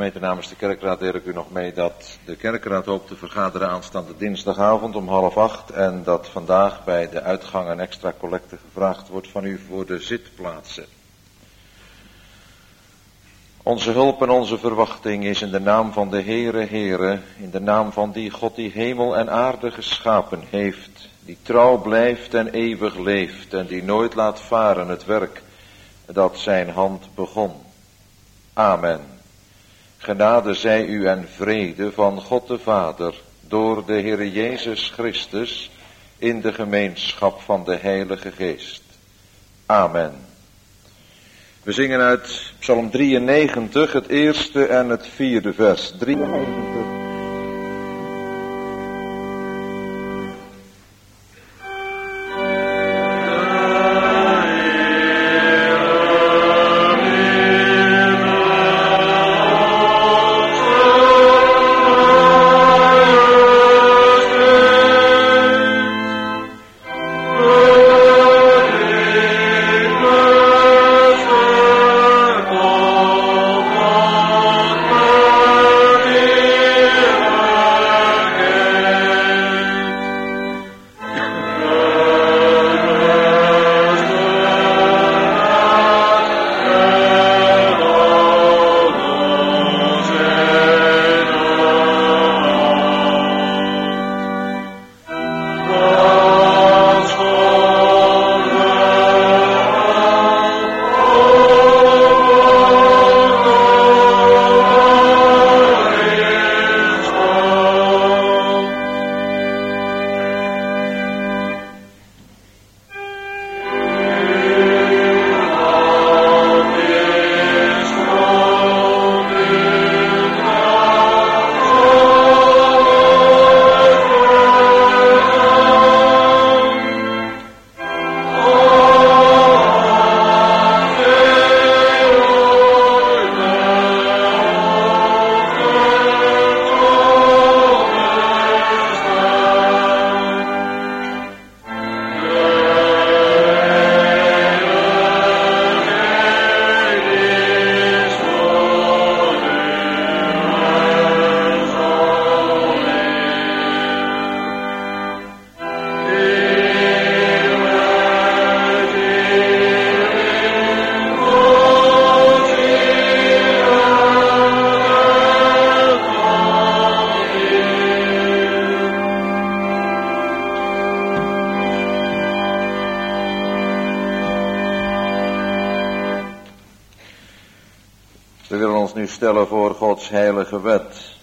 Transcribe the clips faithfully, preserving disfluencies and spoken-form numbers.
Gemeente, namens de kerkraad deel ik u nog mee dat de kerkraad hoopt te vergaderen aanstaande dinsdagavond om half acht. En dat vandaag bij de uitgang een extra collecte gevraagd wordt van u voor de zitplaatsen. Onze hulp en onze verwachting is in de naam van de Heere, Heere, in de naam van die God die hemel en aarde geschapen heeft, die trouw blijft en eeuwig leeft en die nooit laat varen het werk dat zijn hand begon. Amen. Genade zij u en vrede van God de Vader, door de Heere Jezus Christus, in de gemeenschap van de Heilige Geest. Amen. We zingen uit Psalm drieënnegentig, het eerste en het vierde vers. drieënnegentig. Stellen voor Gods heilige wet.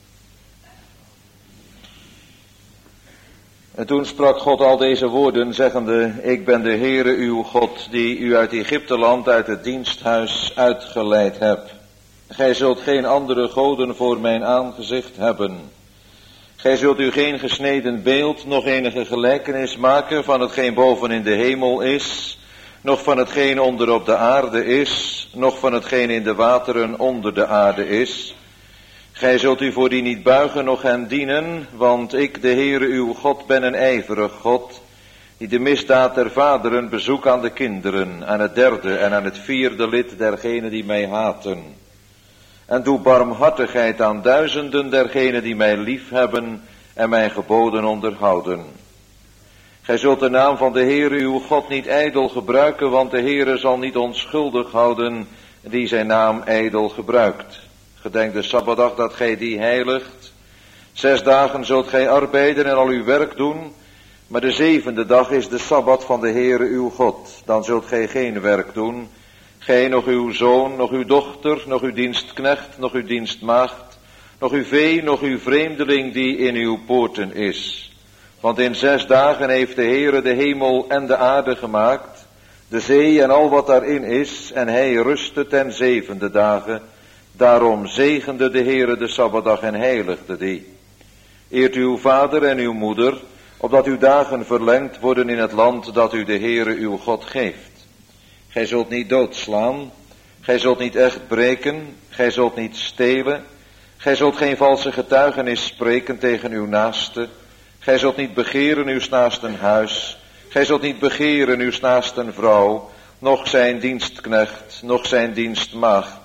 En toen sprak God al deze woorden, zeggende: Ik ben de Heere uw God, die u uit Egypteland, uit het diensthuis uitgeleid heb. Gij zult geen andere goden voor mijn aangezicht hebben. Gij zult u geen gesneden beeld, nog enige gelijkenis maken van hetgeen boven in de hemel is, nog van hetgeen onder op de aarde is, nog van hetgeen in de wateren onder de aarde is. Gij zult u voor die niet buigen, noch hen dienen, want ik, de Heere uw God, ben een ijverig God, die de misdaad der vaderen bezoek aan de kinderen, aan het derde en aan het vierde lid dergenen die mij haten. En doe barmhartigheid aan duizenden dergenen die mij lief hebben en mijn geboden onderhouden. Gij zult de naam van de Heere uw God niet ijdel gebruiken, want de Heere zal niet onschuldig houden die zijn naam ijdel gebruikt. Gedenk de Sabbatdag dat gij die heiligt. Zes dagen zult gij arbeiden en al uw werk doen, maar de zevende dag is de Sabbat van de Heere uw God. Dan zult gij geen werk doen, gij, nog uw zoon, nog uw dochter, nog uw dienstknecht, nog uw dienstmaagd, nog uw vee, nog uw vreemdeling die in uw poorten is. Want in zes dagen heeft de Heere de hemel en de aarde gemaakt, de zee en al wat daarin is, en hij rustte ten zevende dagen. Daarom zegende de Heere de Sabbatdag en heiligde die. Eert uw vader en uw moeder, opdat uw dagen verlengd worden in het land dat u de Heere uw God geeft. Gij zult niet doodslaan, gij zult niet echt breken, gij zult niet stelen, gij zult geen valse getuigenis spreken tegen uw naaste. Gij zult niet begeren uw naasten huis, gij zult niet begeren uw naasten vrouw, noch zijn dienstknecht, noch zijn dienstmaagd,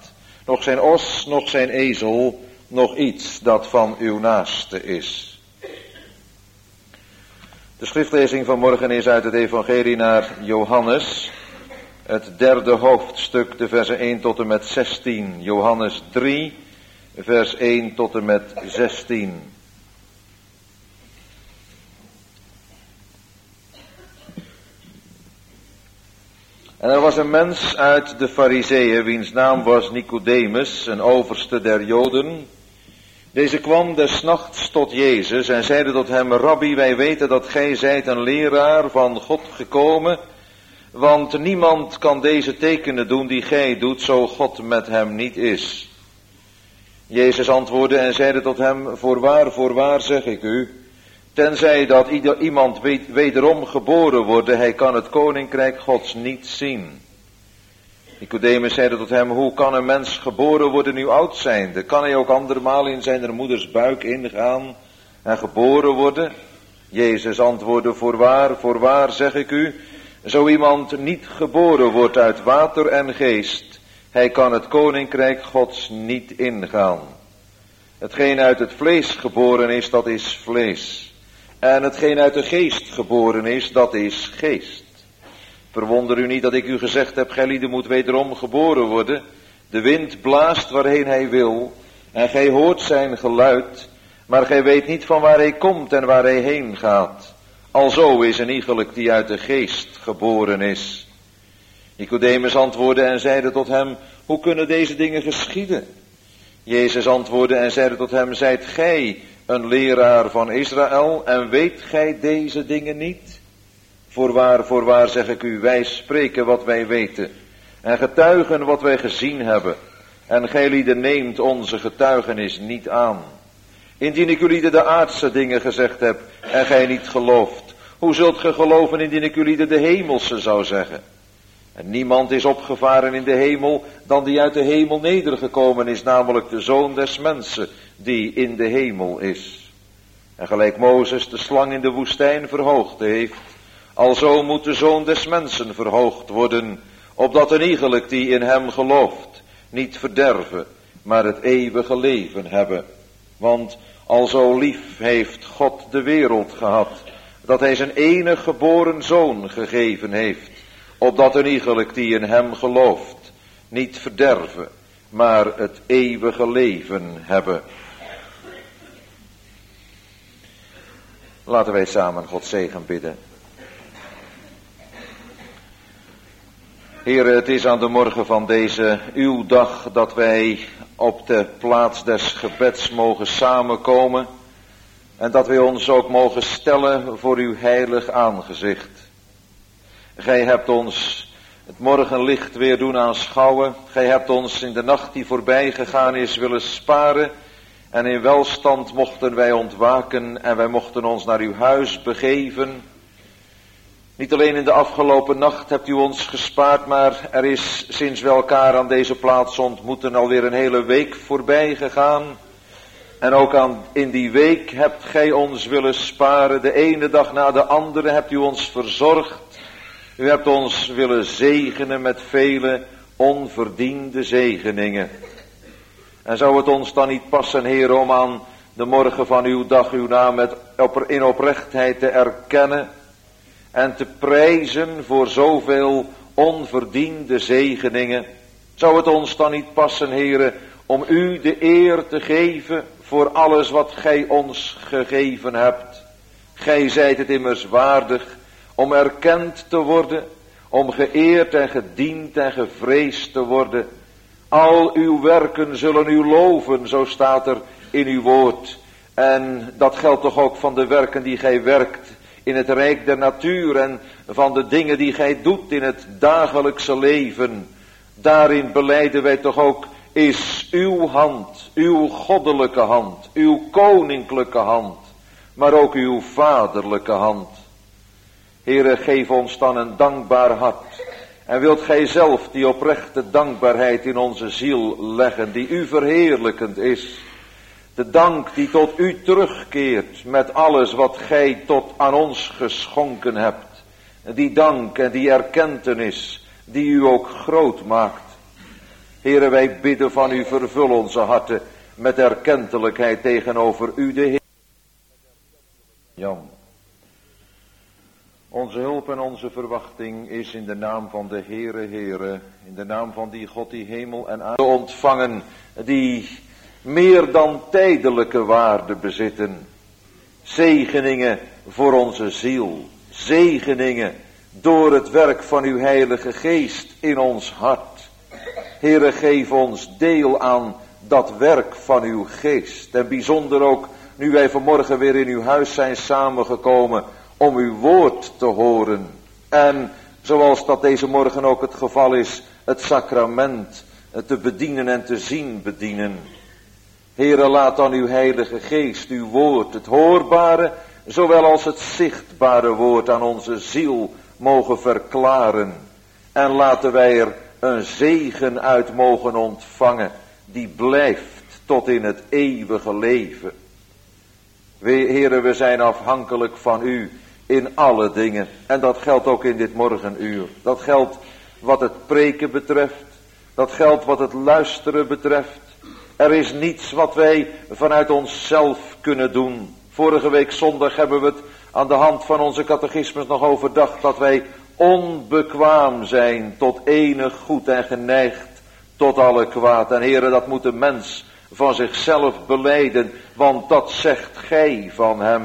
nog zijn os, nog zijn ezel, nog iets dat van uw naaste is. De schriftlezing van morgen is uit het evangelie naar Johannes, het derde hoofdstuk, de versen één tot en met zestien. Johannes drie, vers één tot en met zestien. En er was een mens uit de Farizeeën, wiens naam was Nicodemus, een overste der Joden. Deze kwam des nachts tot Jezus en zeide tot hem: Rabbi, wij weten dat gij zijt een leraar van God gekomen, want niemand kan deze tekenen doen die gij doet, zo God met hem niet is. Jezus antwoordde en zeide tot hem: Voorwaar, voorwaar zeg ik u, tenzij dat ieder, iemand wederom geboren worden, hij kan het koninkrijk Gods niet zien. Nicodemus zeide tot hem: Hoe kan een mens geboren worden nu oud zijnde? Kan hij ook andermaal in zijn moeders buik ingaan en geboren worden? Jezus antwoordde: Voorwaar, voorwaar zeg ik u, zo iemand niet geboren wordt uit water en geest, hij kan het koninkrijk Gods niet ingaan. Hetgeen uit het vlees geboren is, dat is vlees. En hetgeen uit de geest geboren is, dat is geest. Verwonder u niet dat ik u gezegd heb, gij lieden moet wederom geboren worden. De wind blaast waarheen hij wil, en gij hoort zijn geluid, maar gij weet niet van waar hij komt en waar hij heen gaat. Alzo is een iegelijk die uit de geest geboren is. Nicodemus antwoordde en zeide tot hem: Hoe kunnen deze dingen geschieden? Jezus antwoordde en zeide tot hem: Zijt gij een leraar van Israël en weet gij deze dingen niet? Voorwaar, voorwaar zeg ik u, wij spreken wat wij weten en getuigen wat wij gezien hebben. En gij lieden neemt onze getuigenis niet aan. Indien ik jullie de aardse dingen gezegd heb en gij niet gelooft, hoe zult ge geloven indien ik jullie de hemelse zou zeggen? En niemand is opgevaren in de hemel dan die uit de hemel nedergekomen is, namelijk de Zoon des Mensen die in de hemel is. En gelijk Mozes de slang in de woestijn verhoogd heeft, alzo moet de Zoon des Mensen verhoogd worden, opdat een iegelijk die in hem gelooft niet verderven, maar het eeuwige leven hebben. Want alzo lief heeft God de wereld gehad, dat hij zijn enige geboren Zoon gegeven heeft, opdat een iegelijk die in hem gelooft niet verderven, maar het eeuwige leven hebben. Laten wij samen Gods zegen bidden. Heere, het is aan de morgen van deze uw dag dat wij op de plaats des gebeds mogen samenkomen en dat wij ons ook mogen stellen voor uw heilig aangezicht. Gij hebt ons het morgenlicht weer doen aanschouwen. Gij hebt ons in de nacht die voorbij gegaan is willen sparen. En in welstand mochten wij ontwaken en wij mochten ons naar uw huis begeven. Niet alleen in de afgelopen nacht hebt u ons gespaard, maar er is sinds we elkaar aan deze plaats ontmoeten alweer een hele week voorbij gegaan. En ook aan, in die week hebt gij ons willen sparen. De ene dag na de andere hebt u ons verzorgd. U hebt ons willen zegenen met vele onverdiende zegeningen. En zou het ons dan niet passen, Heer, om aan de morgen van uw dag uw naam met, in oprechtheid te erkennen en te prijzen voor zoveel onverdiende zegeningen? Zou het ons dan niet passen, Heer, om u de eer te geven voor alles wat gij ons gegeven hebt? Gij zijt het immers waardig om erkend te worden, om geëerd en gediend en gevreesd te worden. Al uw werken zullen u loven, zo staat er in uw woord. En dat geldt toch ook van de werken die gij werkt in het rijk der natuur en van de dingen die gij doet in het dagelijkse leven. Daarin belijden wij toch ook, is uw hand, uw goddelijke hand, uw koninklijke hand, maar ook uw vaderlijke hand. Heere, geef ons dan een dankbaar hart. En wilt gij zelf die oprechte dankbaarheid in onze ziel leggen, die u verheerlijkend is. De dank die tot u terugkeert met alles wat gij tot aan ons geschonken hebt. Die dank en die erkentenis die u ook groot maakt. Heere, wij bidden van u, vervul onze harten met erkentelijkheid tegenover u, de Heer. Jan. Onze hulp en onze verwachting is in de naam van de Heere, Heere, in de naam van die God die hemel en aarde ontvangen, die meer dan tijdelijke waarde bezitten. Zegeningen voor onze ziel, zegeningen door het werk van uw Heilige Geest in ons hart. Heere, geef ons deel aan dat werk van uw Geest. En bijzonder ook nu wij vanmorgen weer in uw huis zijn samengekomen om uw woord te horen. En zoals dat deze morgen ook het geval is, het sacrament te bedienen en te zien bedienen. Heere, laat dan uw Heilige Geest, uw woord, het hoorbare, zowel als het zichtbare woord aan onze ziel mogen verklaren. En laten wij er een zegen uit mogen ontvangen, die blijft tot in het eeuwige leven. We, Heere, we zijn afhankelijk van u in alle dingen. En dat geldt ook in dit morgenuur. Dat geldt wat het preken betreft. Dat geldt wat het luisteren betreft. Er is niets wat wij vanuit onszelf kunnen doen. Vorige week zondag hebben we het aan de hand van onze catechismus nog overdacht, dat wij onbekwaam zijn tot enig goed en geneigd tot alle kwaad. En Heere, dat moet de mens van zichzelf belijden, want dat zegt gij van hem.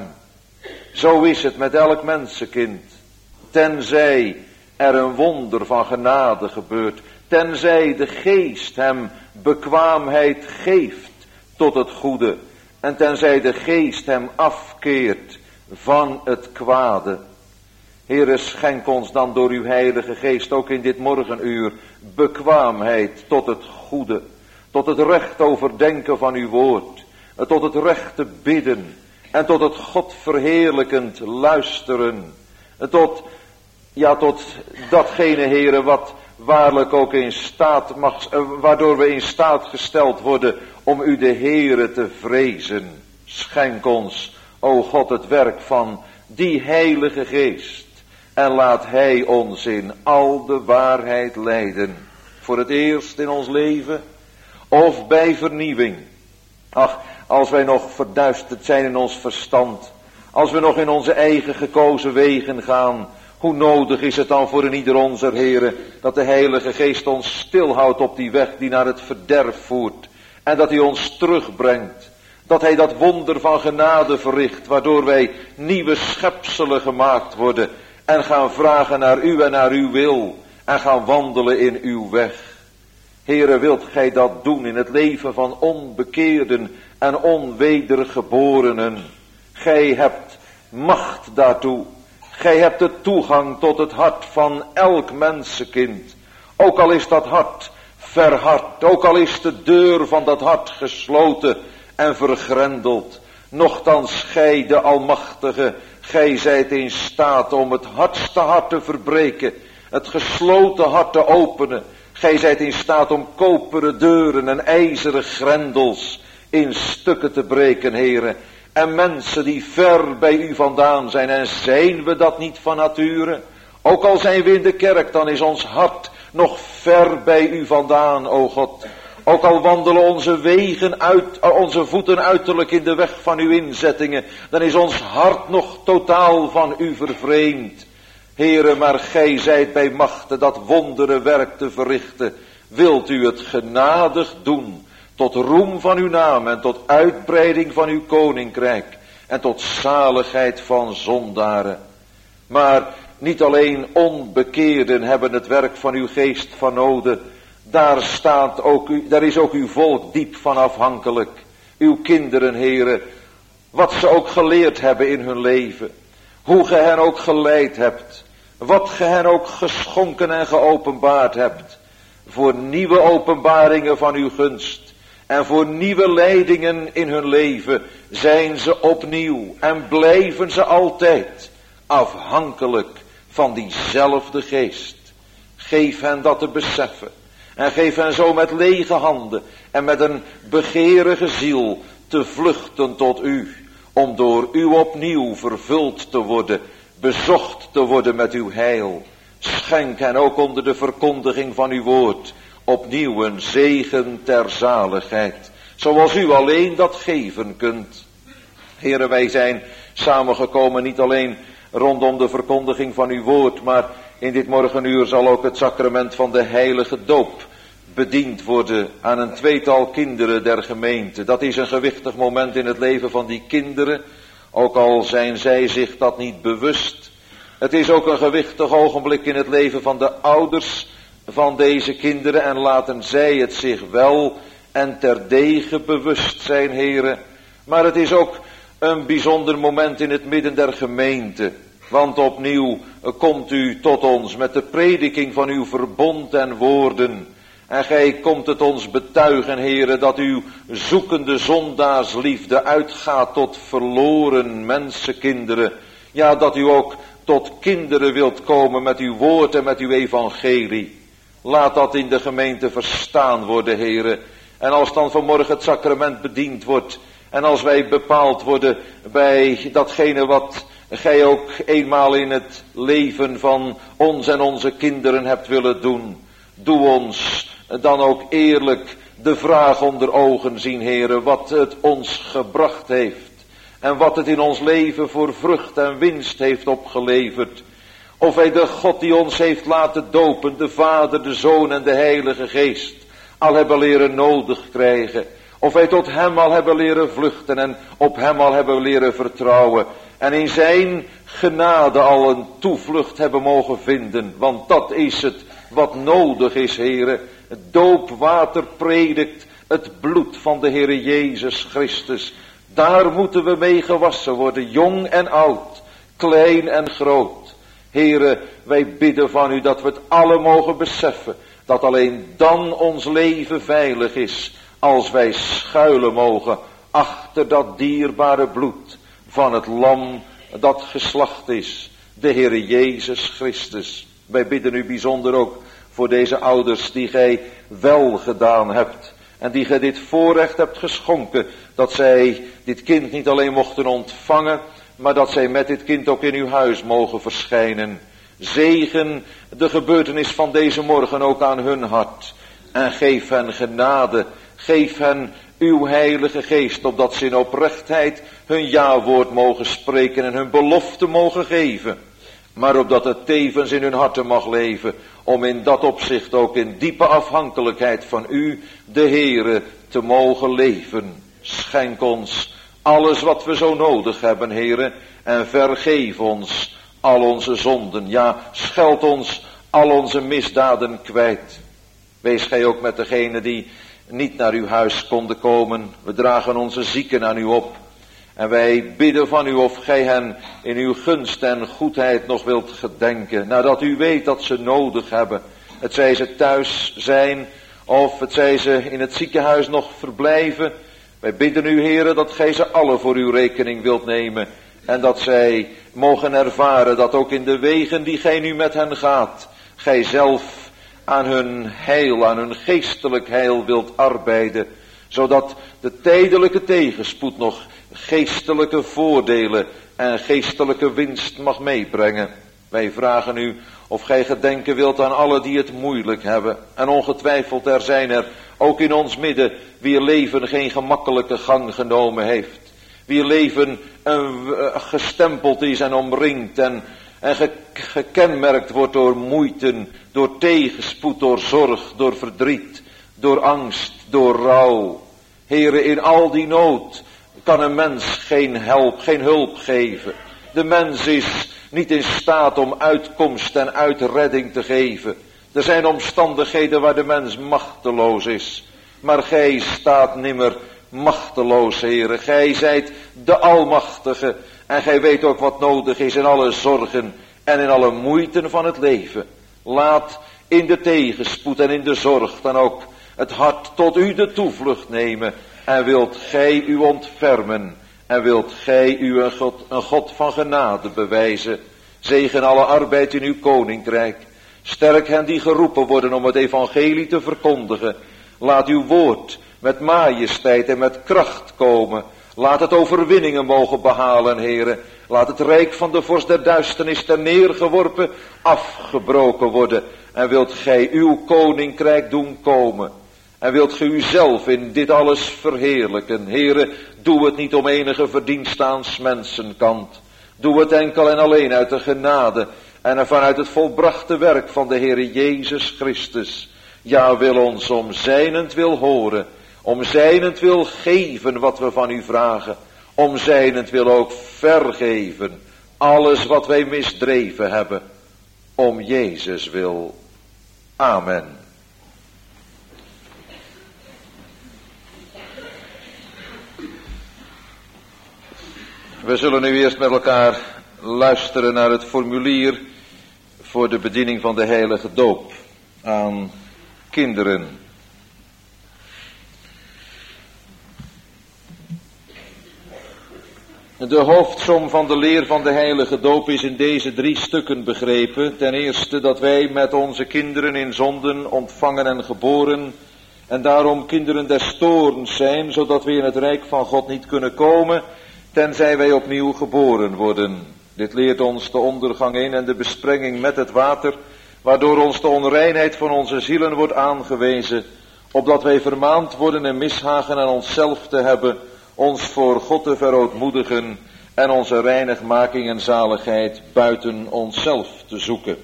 Zo is het met elk mensenkind. Tenzij er een wonder van genade gebeurt, tenzij de Geest hem bekwaamheid geeft tot het goede, en tenzij de Geest hem afkeert van het kwade. Heere, schenk ons dan door uw Heilige Geest ook in dit morgenuur bekwaamheid tot het goede, tot het recht overdenken van uw woord, tot het recht te bidden en tot het God verheerlijkend luisteren, tot, ja, tot datgene, Heere, wat waarlijk ook in staat mag, waardoor we in staat gesteld worden om u de Heere te vrezen. Schenk ons, o God, het werk van die Heilige Geest. En laat hij ons in al de waarheid leiden. Voor het eerst in ons leven of bij vernieuwing. Ach, als wij nog verduisterd zijn in ons verstand. Als we nog in onze eigen gekozen wegen gaan. Hoe nodig is het dan voor een ieder onzer Heere dat de Heilige Geest ons stilhoudt op die weg die naar het verderf voert. En dat hij ons terugbrengt. Dat hij dat wonder van genade verricht, waardoor wij nieuwe schepselen gemaakt worden. En gaan vragen naar u en naar uw wil. En gaan wandelen in uw weg. Heere, wilt gij dat doen in het leven van onbekeerden en onwedergeborenen? Gij hebt macht daartoe. Gij hebt de toegang tot het hart van elk mensenkind. Ook al is dat hart verhard. Ook al is de deur van dat hart gesloten en vergrendeld. Nochtans gij, de Almachtige, gij zijt in staat om het hardste hart te verbreken. Het gesloten hart te openen. Gij zijt in staat om koperen deuren en ijzeren grendels in stukken te breken, Heere. En mensen die ver bij u vandaan zijn, en zijn we dat niet van nature? Ook al zijn we in de kerk, dan is ons hart nog ver bij u vandaan, o God. Ook al wandelen onze wegen uit, onze voeten uiterlijk in de weg van uw inzettingen, dan is ons hart nog totaal van u vervreemd. Heere, maar gij zijt bij machten dat wondere werk te verrichten. Wilt u het genadig doen, tot roem van uw naam en tot uitbreiding van uw koninkrijk en tot zaligheid van zondaren. Maar niet alleen onbekeerden hebben het werk van uw geest van noden. Daar staat ook u, daar is ook uw volk diep van afhankelijk. Uw kinderen, Heere, wat ze ook geleerd hebben in hun leven. Hoe ge hen ook geleid hebt. Wat ge hen ook geschonken en geopenbaard hebt. Voor nieuwe openbaringen van uw gunst. En voor nieuwe leidingen in hun leven zijn ze opnieuw en blijven ze altijd afhankelijk van diezelfde geest. Geef hen dat te beseffen. En geef hen zo met lege handen en met een begeerige ziel te vluchten tot u. Om door u opnieuw vervuld te worden, bezocht te worden met uw heil. Schenk hen ook onder de verkondiging van uw woord opnieuw een zegen ter zaligheid. Zoals u alleen dat geven kunt. Heren, wij zijn samengekomen niet alleen rondom de verkondiging van uw woord, maar in dit morgenuur zal ook het sacrament van de heilige doop bediend worden aan een tweetal kinderen der gemeente. Dat is een gewichtig moment in het leven van die kinderen, ook al zijn zij zich dat niet bewust. Het is ook een gewichtig ogenblik in het leven van de ouders van deze kinderen en laten zij het zich wel en terdege bewust zijn, heren. Maar het is ook een bijzonder moment in het midden der gemeente. Want opnieuw komt u tot ons met de prediking van uw verbond en woorden. En gij komt het ons betuigen, heren, dat uw zoekende zondaarsliefde uitgaat tot verloren mensenkinderen. Ja, dat u ook tot kinderen wilt komen met uw woord en met uw evangelie. Laat dat in de gemeente verstaan worden, heren. En als dan vanmorgen het sacrament bediend wordt, en als wij bepaald worden bij datgene wat gij ook eenmaal in het leven van ons en onze kinderen hebt willen doen, doe ons dan ook eerlijk de vraag onder ogen zien, heren, wat het ons gebracht heeft. En wat het in ons leven voor vrucht en winst heeft opgeleverd. Of wij de God die ons heeft laten dopen, de Vader, de Zoon en de Heilige Geest, al hebben leren nodig krijgen. Of wij tot hem al hebben leren vluchten en op hem al hebben leren vertrouwen. En in zijn genade al een toevlucht hebben mogen vinden. Want dat is het wat nodig is, heren. Het doopwater predikt het bloed van de Heere Jezus Christus. Daar moeten we mee gewassen worden, jong en oud, klein en groot. Heren, wij bidden van u dat we het alle mogen beseffen, dat alleen dan ons leven veilig is, als wij schuilen mogen achter dat dierbare bloed van het lam dat geslacht is, de Heere Jezus Christus. Wij bidden u bijzonder ook voor deze ouders die gij wel gedaan hebt. En die gij dit voorrecht hebt geschonken, dat zij dit kind niet alleen mochten ontvangen, maar dat zij met dit kind ook in uw huis mogen verschijnen. Zegen de gebeurtenis van deze morgen ook aan hun hart. En geef hen genade, geef hen uw heilige geest, opdat ze in oprechtheid hun ja-woord mogen spreken en hun belofte mogen geven. Maar opdat het tevens in hun harten mag leven, om in dat opzicht ook in diepe afhankelijkheid van u, de Heere, te mogen leven. Schenk ons alles wat we zo nodig hebben, Heere, en vergeef ons al onze zonden. Ja, scheld ons al onze misdaden kwijt. Wees gij ook met degenen die niet naar uw huis konden komen. We dragen onze zieken aan u op. En wij bidden van u of gij hen in uw gunst en goedheid nog wilt gedenken. Nadat u weet dat ze nodig hebben. Het zij ze thuis zijn of het zij ze in het ziekenhuis nog verblijven. Wij bidden u, Heere, dat gij ze alle voor uw rekening wilt nemen. En dat zij mogen ervaren dat ook in de wegen die gij nu met hen gaat, gij zelf aan hun heil, aan hun geestelijk heil wilt arbeiden. Zodat de tijdelijke tegenspoed nog geestelijke voordelen en geestelijke winst mag meebrengen. Wij vragen u of gij gedenken wilt aan allen die het moeilijk hebben. En ongetwijfeld er zijn er ook in ons midden wier leven geen gemakkelijke gang genomen heeft. Wier leven uh, gestempeld is en omringd en, en ge, gekenmerkt wordt door moeite, door tegenspoed, door zorg, door verdriet, door angst, door rouw. Heere, in al die nood kan een mens geen help, geen hulp geven. De mens is niet in staat om uitkomst en uitredding te geven. Er zijn omstandigheden waar de mens machteloos is. Maar gij staat nimmer machteloos, Heere. Gij zijt de Almachtige. En gij weet ook wat nodig is in alle zorgen en in alle moeiten van het leven. Laat in de tegenspoed en in de zorg dan ook het hart tot u de toevlucht nemen. En wilt gij u ontfermen. En wilt gij u een God, een God van genade bewijzen. Zegen alle arbeid in uw koninkrijk. Sterk hen die geroepen worden om het evangelie te verkondigen. Laat uw woord met majesteit en met kracht komen. Laat het overwinningen mogen behalen, Heere. Laat het rijk van de vorst der duisternis ter neergeworpen, afgebroken worden. En wilt gij uw koninkrijk doen komen. En wilt gij uzelf in dit alles verheerlijken. Heere, doe het niet om enige verdienste aan 's mensenkant. Doe het enkel en alleen uit de genade. En vanuit het volbrachte werk van de Heere Jezus Christus. Ja, wil ons om zijnent wil horen. Om zijnent wil geven wat we van u vragen. Om zijnent wil ook vergeven. Alles wat wij misdreven hebben. Om Jezus wil. Amen. We zullen nu eerst met elkaar luisteren naar het formulier voor de bediening van de heilige doop aan kinderen. De hoofdsom van de leer van de heilige doop is in deze drie stukken begrepen. Ten eerste dat wij met onze kinderen in zonden ontvangen en geboren en daarom kinderen des toorns zijn, zodat we in het rijk van God niet kunnen komen, tenzij wij opnieuw geboren worden. Dit leert ons de ondergang in en de besprenging met het water, waardoor ons de onreinheid van onze zielen wordt aangewezen, opdat wij vermaand worden en mishagen aan onszelf te hebben, ons voor God te verootmoedigen en onze reinigmaking en zaligheid buiten onszelf te zoeken.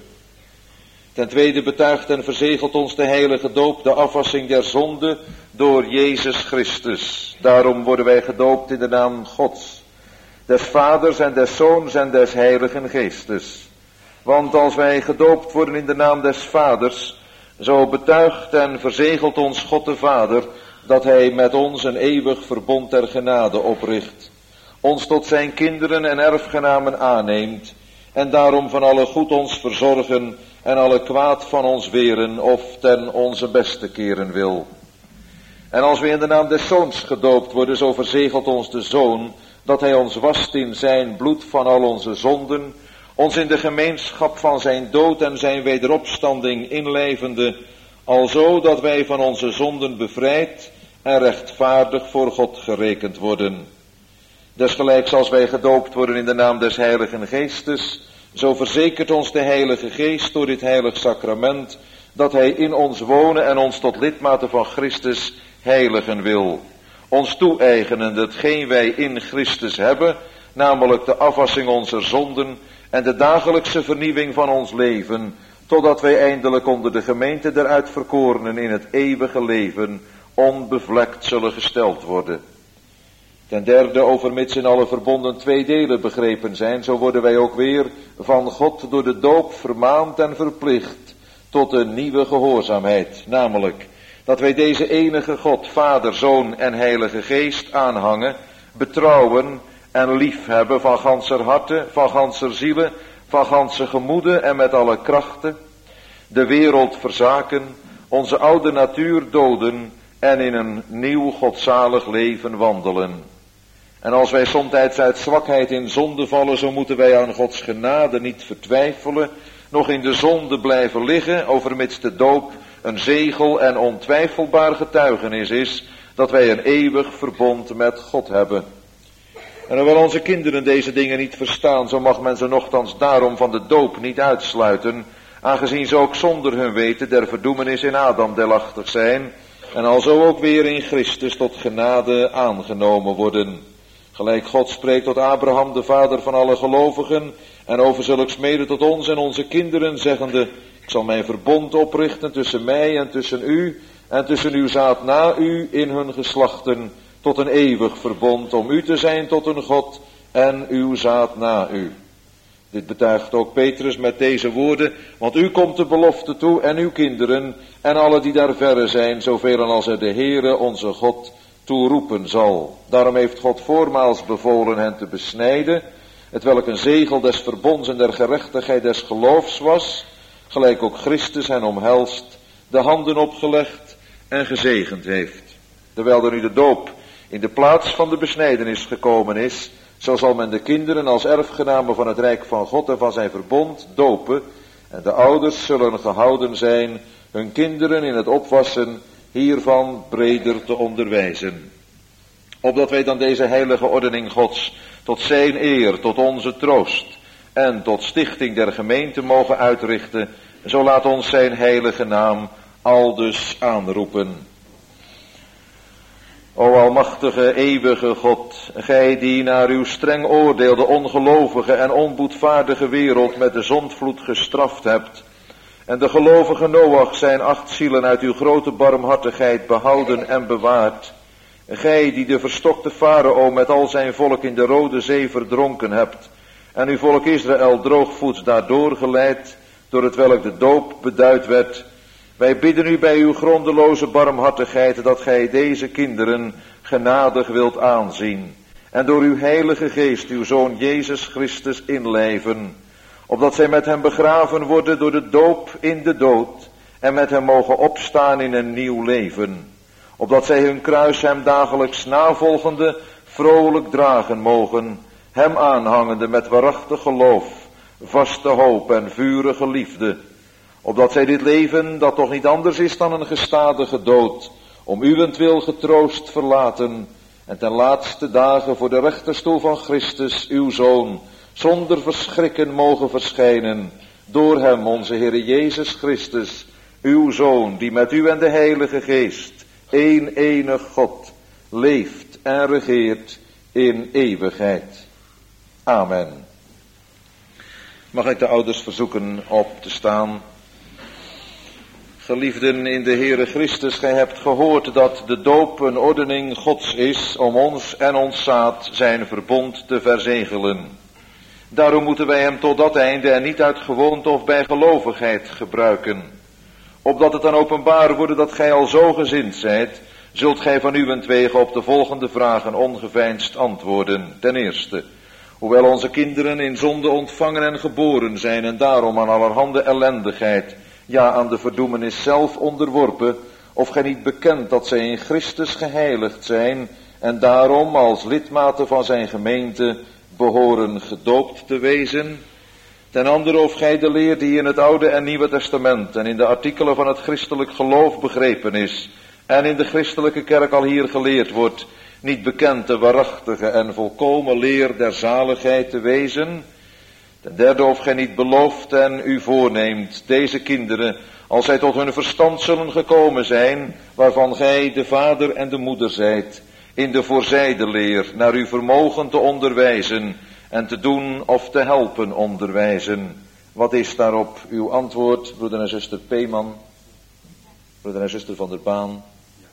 Ten tweede betuigt en verzegelt ons de heilige doop de afwassing der zonde door Jezus Christus. Daarom worden wij gedoopt in de naam Gods, des Vaders en des Zoons en des Heiligen Geestes. Want als wij gedoopt worden in de naam des Vaders, zo betuigt en verzegelt ons God de Vader dat hij met ons een eeuwig verbond der genade opricht, ons tot zijn kinderen en erfgenamen aanneemt en daarom van alle goed ons verzorgen en alle kwaad van ons weren of ten onze beste keren wil. En als we in de naam des Zoons gedoopt worden, zo verzegelt ons de Zoon dat hij ons wast in zijn bloed van al onze zonden, ons in de gemeenschap van zijn dood en zijn wederopstanding inlijvende, alzo dat wij van onze zonden bevrijd en rechtvaardig voor God gerekend worden. Desgelijks als wij gedoopt worden in de naam des Heiligen Geestes, zo verzekert ons de Heilige Geest door dit heilig sacrament dat hij in ons wonen en ons tot lidmaten van Christus heiligen wil. Ons toe-eigenen hetgeen wij in Christus hebben, namelijk de afwassing onze zonden en de dagelijkse vernieuwing van ons leven, totdat wij eindelijk onder de gemeente der uitverkorenen in het eeuwige leven onbevlekt zullen gesteld worden. Ten derde, overmits in alle verbonden twee delen begrepen zijn, zo worden wij ook weer van God door de doop vermaand en verplicht tot een nieuwe gehoorzaamheid, namelijk dat wij deze enige God, Vader, Zoon en Heilige Geest aanhangen, betrouwen en liefhebben van ganser harte, van ganser zielen, van ganse gemoede en met alle krachten, de wereld verzaken, onze oude natuur doden en in een nieuw godzalig leven wandelen. En als wij somtijds uit zwakheid in zonde vallen, zo moeten wij aan Gods genade niet vertwijfelen, nog in de zonde blijven liggen, overmits de doop een zegel en ontwijfelbaar getuigenis is dat wij een eeuwig verbond met God hebben. En hoewel onze kinderen deze dingen niet verstaan, zo mag men ze nochtans daarom van de doop niet uitsluiten, aangezien ze ook zonder hun weten der verdoemenis in Adam deelachtig zijn, en alzo ook weer in Christus tot genade aangenomen worden. Gelijk God spreekt tot Abraham, de vader van alle gelovigen, en over zulks mede tot ons en onze kinderen, zeggende: ik zal mijn verbond oprichten tussen mij en tussen u, en tussen uw zaad na u in hun geslachten, tot een eeuwig verbond, om u te zijn tot een God en uw zaad na u. Dit betuigt ook Petrus met deze woorden: want u komt de belofte toe en uw kinderen en alle die daar verre zijn, zoveel als er de Heere onze God toeroepen zal. Daarom heeft God voormaals bevolen hen te besnijden, hetwelk een zegel des verbonds en der gerechtigheid des geloofs was, gelijk ook Christus hen omhelst, de handen opgelegd en gezegend heeft. Terwijl er nu de doop in de plaats van de besnijdenis gekomen is, zo zal men de kinderen als erfgenamen van het rijk van God en van zijn verbond dopen, en de ouders zullen gehouden zijn hun kinderen in het opwassen hiervan breder te onderwijzen. Opdat wij dan deze heilige ordening Gods tot zijn eer, tot onze troost en tot stichting der gemeente mogen uitrichten, Zo laat ons zijn heilige naam aldus aanroepen. O almachtige, eeuwige God, gij die naar uw streng oordeel de ongelovige en onboedvaardige wereld met de zondvloed gestraft hebt, en de gelovige Noach zijn acht zielen uit uw grote barmhartigheid behouden en bewaard, gij die de verstokte Farao met al zijn volk in de Rode Zee verdronken hebt, en uw volk Israël droogvoets daardoor geleid, door het welk de doop beduid werd. Wij bidden u bij uw grondeloze barmhartigheid dat gij deze kinderen genadig wilt aanzien, en door uw heilige geest uw Zoon Jezus Christus inlijven, opdat zij met hem begraven worden door de doop in de dood, en met hem mogen opstaan in een nieuw leven, opdat zij hun kruis hem dagelijks navolgende vrolijk dragen mogen, hem aanhangende met waarachtig geloof, vaste hoop en vurige liefde, opdat zij dit leven, dat toch niet anders is dan een gestadige dood, om uwentwil getroost verlaten, en ten laatste dagen voor de rechterstoel van Christus, uw Zoon, zonder verschrikken mogen verschijnen, door hem, onze Heere Jezus Christus, uw Zoon, die met u en de Heilige Geest, één enig God, leeft en regeert in eeuwigheid. Amen. Mag ik de ouders verzoeken op te staan. Geliefden in de Heere Christus, gij hebt gehoord dat de doop een ordening Gods is om ons en ons zaad zijn verbond te verzegelen. Daarom moeten wij hem tot dat einde en niet uit gewoonte of bijgelovigheid gebruiken. Opdat het dan openbaar wordt dat gij al zo gezind zijt, zult gij van uwentwege op de volgende vragen ongeveinsd antwoorden. Ten eerste, hoewel onze kinderen in zonde ontvangen en geboren zijn en daarom aan allerhande ellendigheid, ja aan de verdoemenis zelf onderworpen, of gij niet bekent dat zij in Christus geheiligd zijn en daarom als lidmaten van zijn gemeente behoren gedoopt te wezen. Ten andere, of gij de leer die in het Oude en Nieuwe Testament en in de artikelen van het christelijk geloof begrepen is en in de christelijke kerk al hier geleerd wordt, niet bekend de waarachtige en volkomen leer der zaligheid te wezen. Ten derde, of gij niet belooft en u voorneemt deze kinderen, als zij tot hun verstand zullen gekomen zijn, waarvan gij de vader en de moeder zijt, in de voorzijde leer naar uw vermogen te onderwijzen en te doen of te helpen onderwijzen. Wat is daarop uw antwoord, broeder en zuster Peeman, broeder en zuster Van der Baan?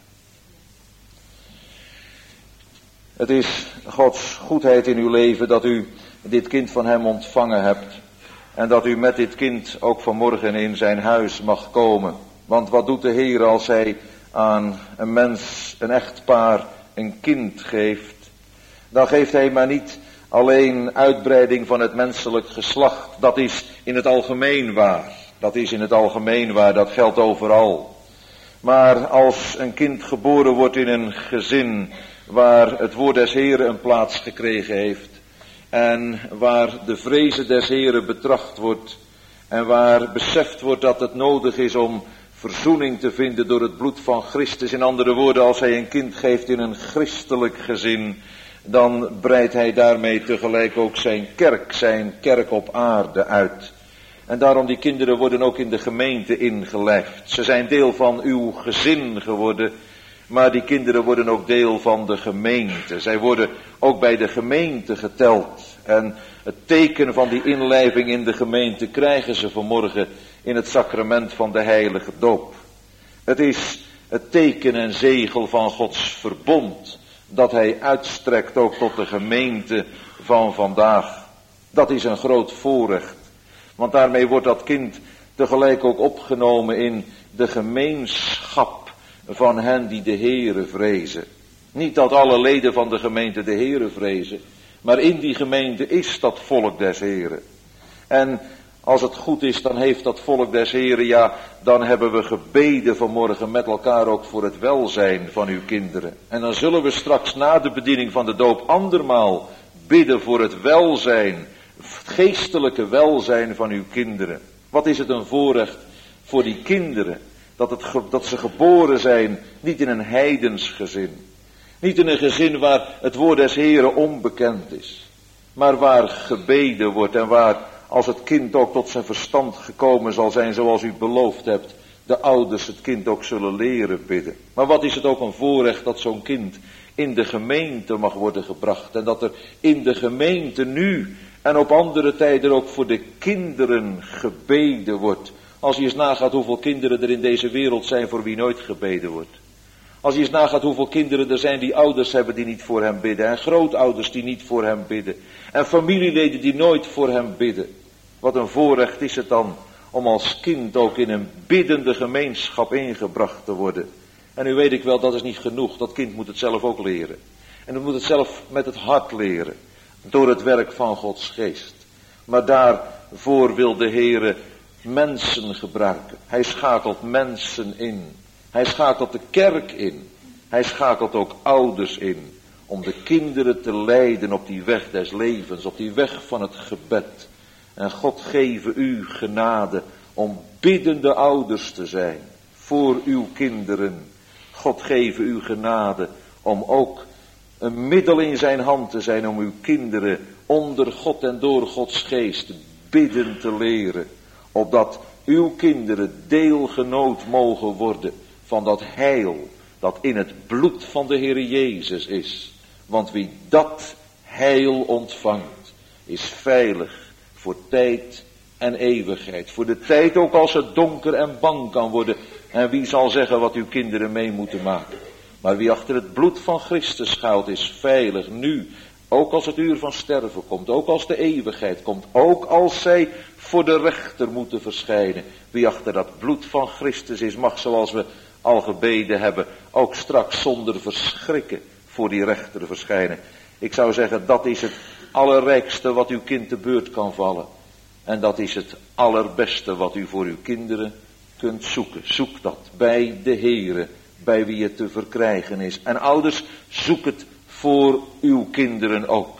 Het is Gods goedheid in uw leven dat u dit kind van hem ontvangen hebt. En dat u met dit kind ook vanmorgen in zijn huis mag komen. Want wat doet de Heer als hij aan een mens, een echtpaar, een kind geeft? Dan geeft hij maar niet alleen uitbreiding van het menselijk geslacht. Dat is in het algemeen waar. Dat is in het algemeen waar, dat geldt overal. Maar als een kind geboren wordt in een gezin waar het woord des Heeren een plaats gekregen heeft, en waar de vreze des Heeren betracht wordt, en waar beseft wordt dat het nodig is om verzoening te vinden door het bloed van Christus. In andere woorden, als hij een kind geeft in een christelijk gezin, dan breidt hij daarmee tegelijk ook zijn kerk, zijn kerk op aarde uit. En daarom die kinderen worden ook in de gemeente ingelijfd. Ze zijn deel van uw gezin geworden, maar die kinderen worden ook deel van de gemeente. Zij worden ook bij de gemeente geteld. En het teken van die inlijving in de gemeente krijgen ze vanmorgen in het sacrament van de heilige doop. Het is het teken en zegel van Gods verbond dat hij uitstrekt ook tot de gemeente van vandaag. Dat is een groot voorrecht. Want daarmee wordt dat kind tegelijk ook opgenomen in de gemeenschap van hen die de Heere vrezen. Niet dat alle leden van de gemeente de Heere vrezen, maar in die gemeente is dat volk des Heeren. En als het goed is, dan heeft dat volk des Heeren, ja, dan hebben we gebeden vanmorgen met elkaar ook voor het welzijn van uw kinderen. En dan zullen we straks na de bediening van de doop andermaal bidden voor het welzijn, het geestelijke welzijn van uw kinderen. Wat is het een voorrecht voor die kinderen, dat, het, dat ze geboren zijn, niet in een heidens gezin. Niet in een gezin waar het woord des Heeren onbekend is, maar waar gebeden wordt en waar als het kind ook tot zijn verstand gekomen zal zijn zoals u beloofd hebt, de ouders het kind ook zullen leren bidden. Maar wat is het ook een voorrecht dat zo'n kind in de gemeente mag worden gebracht. En dat er in de gemeente nu en op andere tijden ook voor de kinderen gebeden wordt. Als je eens nagaat hoeveel kinderen er in deze wereld zijn voor wie nooit gebeden wordt. Als je eens nagaat hoeveel kinderen er zijn die ouders hebben die niet voor hem bidden. En grootouders die niet voor hem bidden. En familieleden die nooit voor hem bidden. Wat een voorrecht is het dan om als kind ook in een biddende gemeenschap ingebracht te worden. En nu weet ik wel, dat is niet genoeg. Dat kind moet het zelf ook leren. En het moet het zelf met het hart leren. Door het werk van Gods geest. Maar daarvoor wil de Heere mensen gebruiken. Hij schakelt mensen in. Hij schakelt de kerk in. Hij schakelt ook ouders in. Om de kinderen te leiden op die weg des levens. Op die weg van het gebed. En God geven u genade om biddende ouders te zijn. Voor uw kinderen. God geven u genade om ook een middel in zijn hand te zijn. Om uw kinderen onder God en door Gods geest bidden te leren. Opdat uw kinderen deelgenoot mogen worden van dat heil dat in het bloed van de Heer Jezus is. Want wie dat heil ontvangt is veilig voor tijd en eeuwigheid. Voor de tijd ook als het donker en bang kan worden. En wie zal zeggen wat uw kinderen mee moeten maken. Maar wie achter het bloed van Christus schuilt is veilig nu. Ook als het uur van sterven komt. Ook als de eeuwigheid komt. Ook als zij voor de rechter moeten verschijnen. Wie achter dat bloed van Christus is mag, zoals we al gebeden hebben, ook straks zonder verschrikken voor die rechter verschijnen. Ik zou zeggen, dat is het allerrijkste wat uw kind te beurt kan vallen. En dat is het allerbeste wat u voor uw kinderen kunt zoeken. Zoek dat bij de Heere, bij wie het te verkrijgen is. En ouders, zoek het voor uw kinderen ook.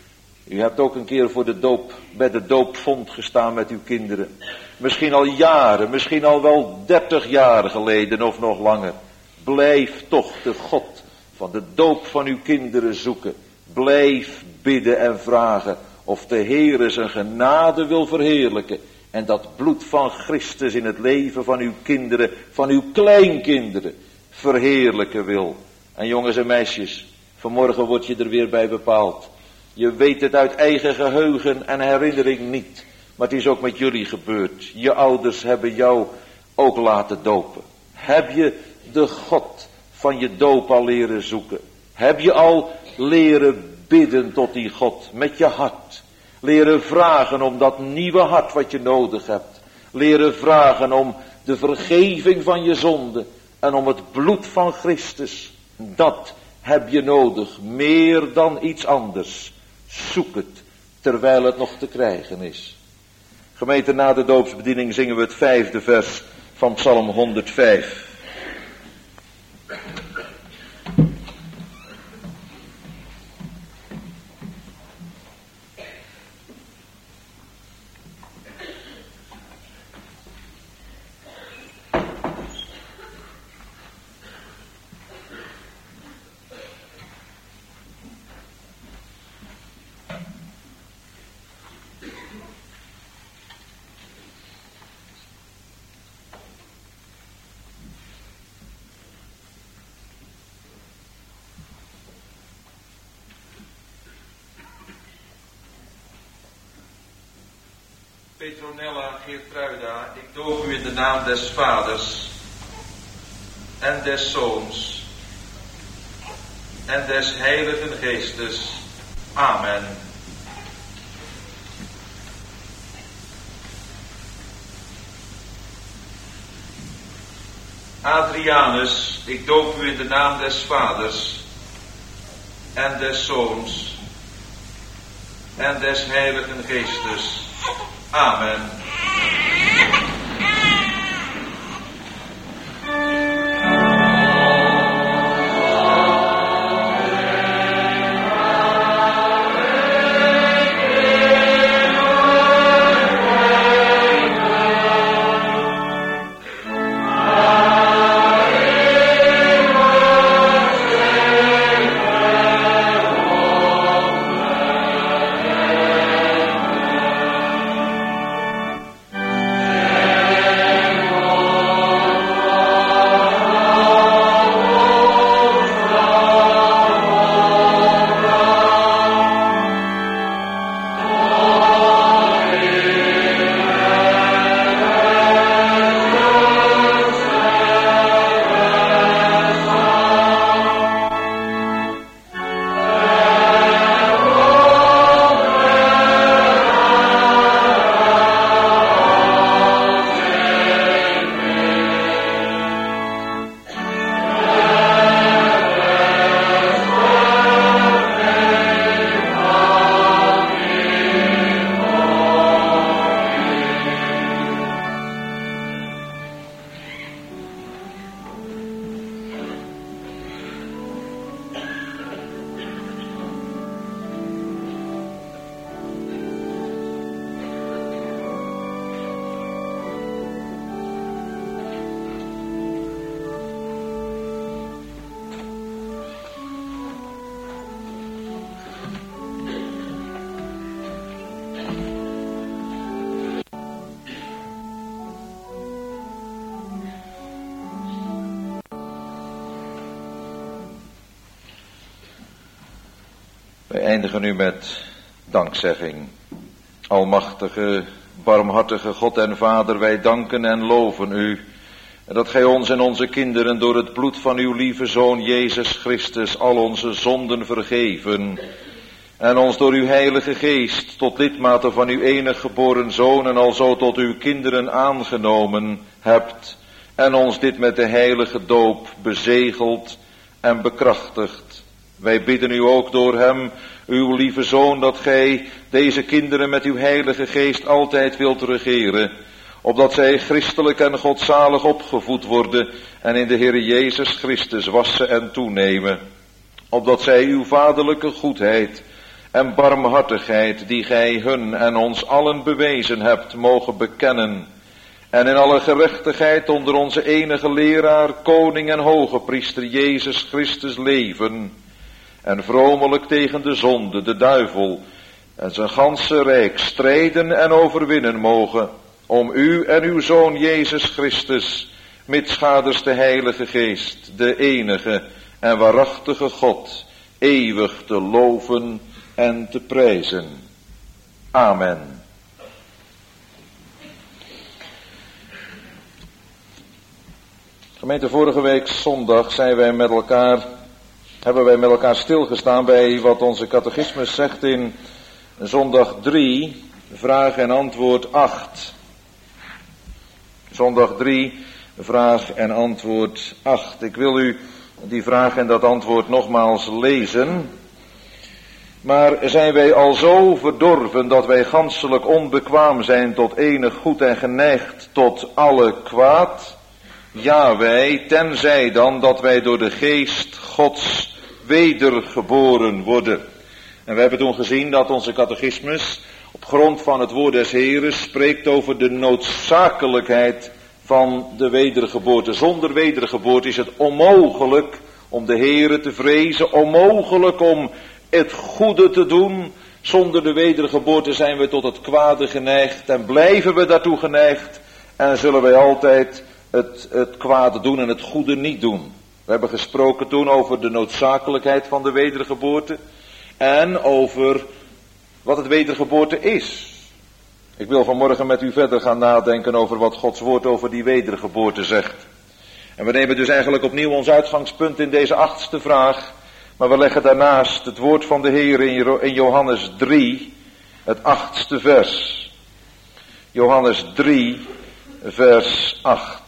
U hebt ook een keer voor de doop, bij de doopvond gestaan met uw kinderen. Misschien al jaren, misschien al wel dertig jaar geleden of nog langer. Blijf toch de God van de doop van uw kinderen zoeken. Blijf bidden en vragen of de Heere zijn genade wil verheerlijken. En dat bloed van Christus in het leven van uw kinderen, van uw kleinkinderen, verheerlijken wil. En jongens en meisjes, vanmorgen word je er weer bij bepaald. Je weet het uit eigen geheugen en herinnering niet. Maar het is ook met jullie gebeurd. Je ouders hebben jou ook laten dopen. Heb je de God van je doop al leren zoeken? Heb je al leren bidden tot die God met je hart? Leren vragen om dat nieuwe hart wat je nodig hebt. Leren vragen om de vergeving van je zonde. En om het bloed van Christus. Dat heb je nodig. Meer dan iets anders. Zoek het terwijl het nog te krijgen is. Gemeente, na de doopsbediening zingen we het vijfde vers van Psalm honderdvijf. Petronella Geertruida, ik doop u in de naam des Vaders en des Zoons en des Heiligen Geestes. Amen. Adrianus, ik doop u in de naam des Vaders en des Zoons en des Heiligen Geestes. Amen. Wij eindigen nu met dankzegging. Almachtige, barmhartige God en Vader, wij danken en loven u. En dat gij ons en onze kinderen door het bloed van uw lieve Zoon Jezus Christus al onze zonden vergeven. En ons door uw heilige geest tot lidmaten van uw enig geboren Zoon en alzo tot uw kinderen aangenomen hebt. En ons dit met de heilige doop bezegeld en bekrachtigd. Wij bidden u ook door hem, uw lieve Zoon, dat gij deze kinderen met uw heilige geest altijd wilt regeren, opdat zij christelijk en godzalig opgevoed worden en in de Heer Jezus Christus wassen en toenemen, opdat zij uw vaderlijke goedheid en barmhartigheid, die gij hun en ons allen bewezen hebt, mogen bekennen, en in alle gerechtigheid onder onze enige leraar, koning en hoge priester Jezus Christus leven, en vromelijk tegen de zonde, de duivel en zijn ganse rijk strijden en overwinnen mogen, om u en uw Zoon Jezus Christus, mitschaders de Heilige Geest, de enige en waarachtige God, eeuwig te loven en te prijzen. Amen. Gemeente, vorige week zondag zijn wij met elkaar, hebben wij met elkaar stilgestaan bij wat onze catechismus zegt in zondag drie, vraag en antwoord acht. Zondag drie, vraag en antwoord acht. Ik wil u die vraag en dat antwoord nogmaals lezen. Maar zijn wij al zo verdorven dat wij ganselijk onbekwaam zijn tot enig goed en geneigd tot alle kwaad? Ja, wij, tenzij dan dat wij door de geest Gods wedergeboren worden. En we hebben toen gezien dat onze catechismus op grond van het woord des Heeren spreekt over de noodzakelijkheid van de wedergeboorte. Zonder wedergeboorte is het onmogelijk om de Heere te vrezen, onmogelijk om het goede te doen. Zonder de wedergeboorte zijn we tot het kwade geneigd en blijven we daartoe geneigd en zullen wij altijd het, het kwade doen en het goede niet doen. We hebben gesproken toen over de noodzakelijkheid van de wedergeboorte en over wat het wedergeboorte is. Ik wil vanmorgen met u verder gaan nadenken over wat Gods woord over die wedergeboorte zegt. En we nemen dus eigenlijk opnieuw ons uitgangspunt in deze achtste vraag, maar we leggen daarnaast het woord van de Heer in Johannes drie, het achtste vers. Johannes drie, vers acht.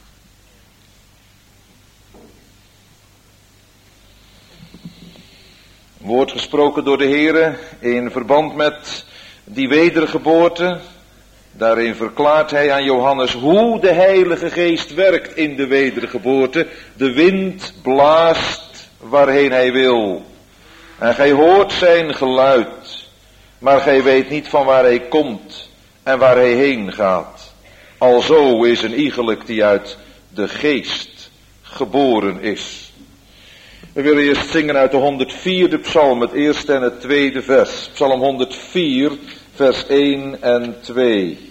Woord gesproken door de Heere in verband met die wedergeboorte. Daarin verklaart hij aan Johannes hoe de Heilige Geest werkt in de wedergeboorte. De wind blaast waarheen hij wil. En gij hoort zijn geluid, maar gij weet niet van waar hij komt en waar hij heen gaat. Alzo is een iegelijk die uit de Geest geboren is. We willen eerst zingen uit de honderdvierde psalm, het eerste en het tweede vers. Psalm honderdvier, vers één en twee.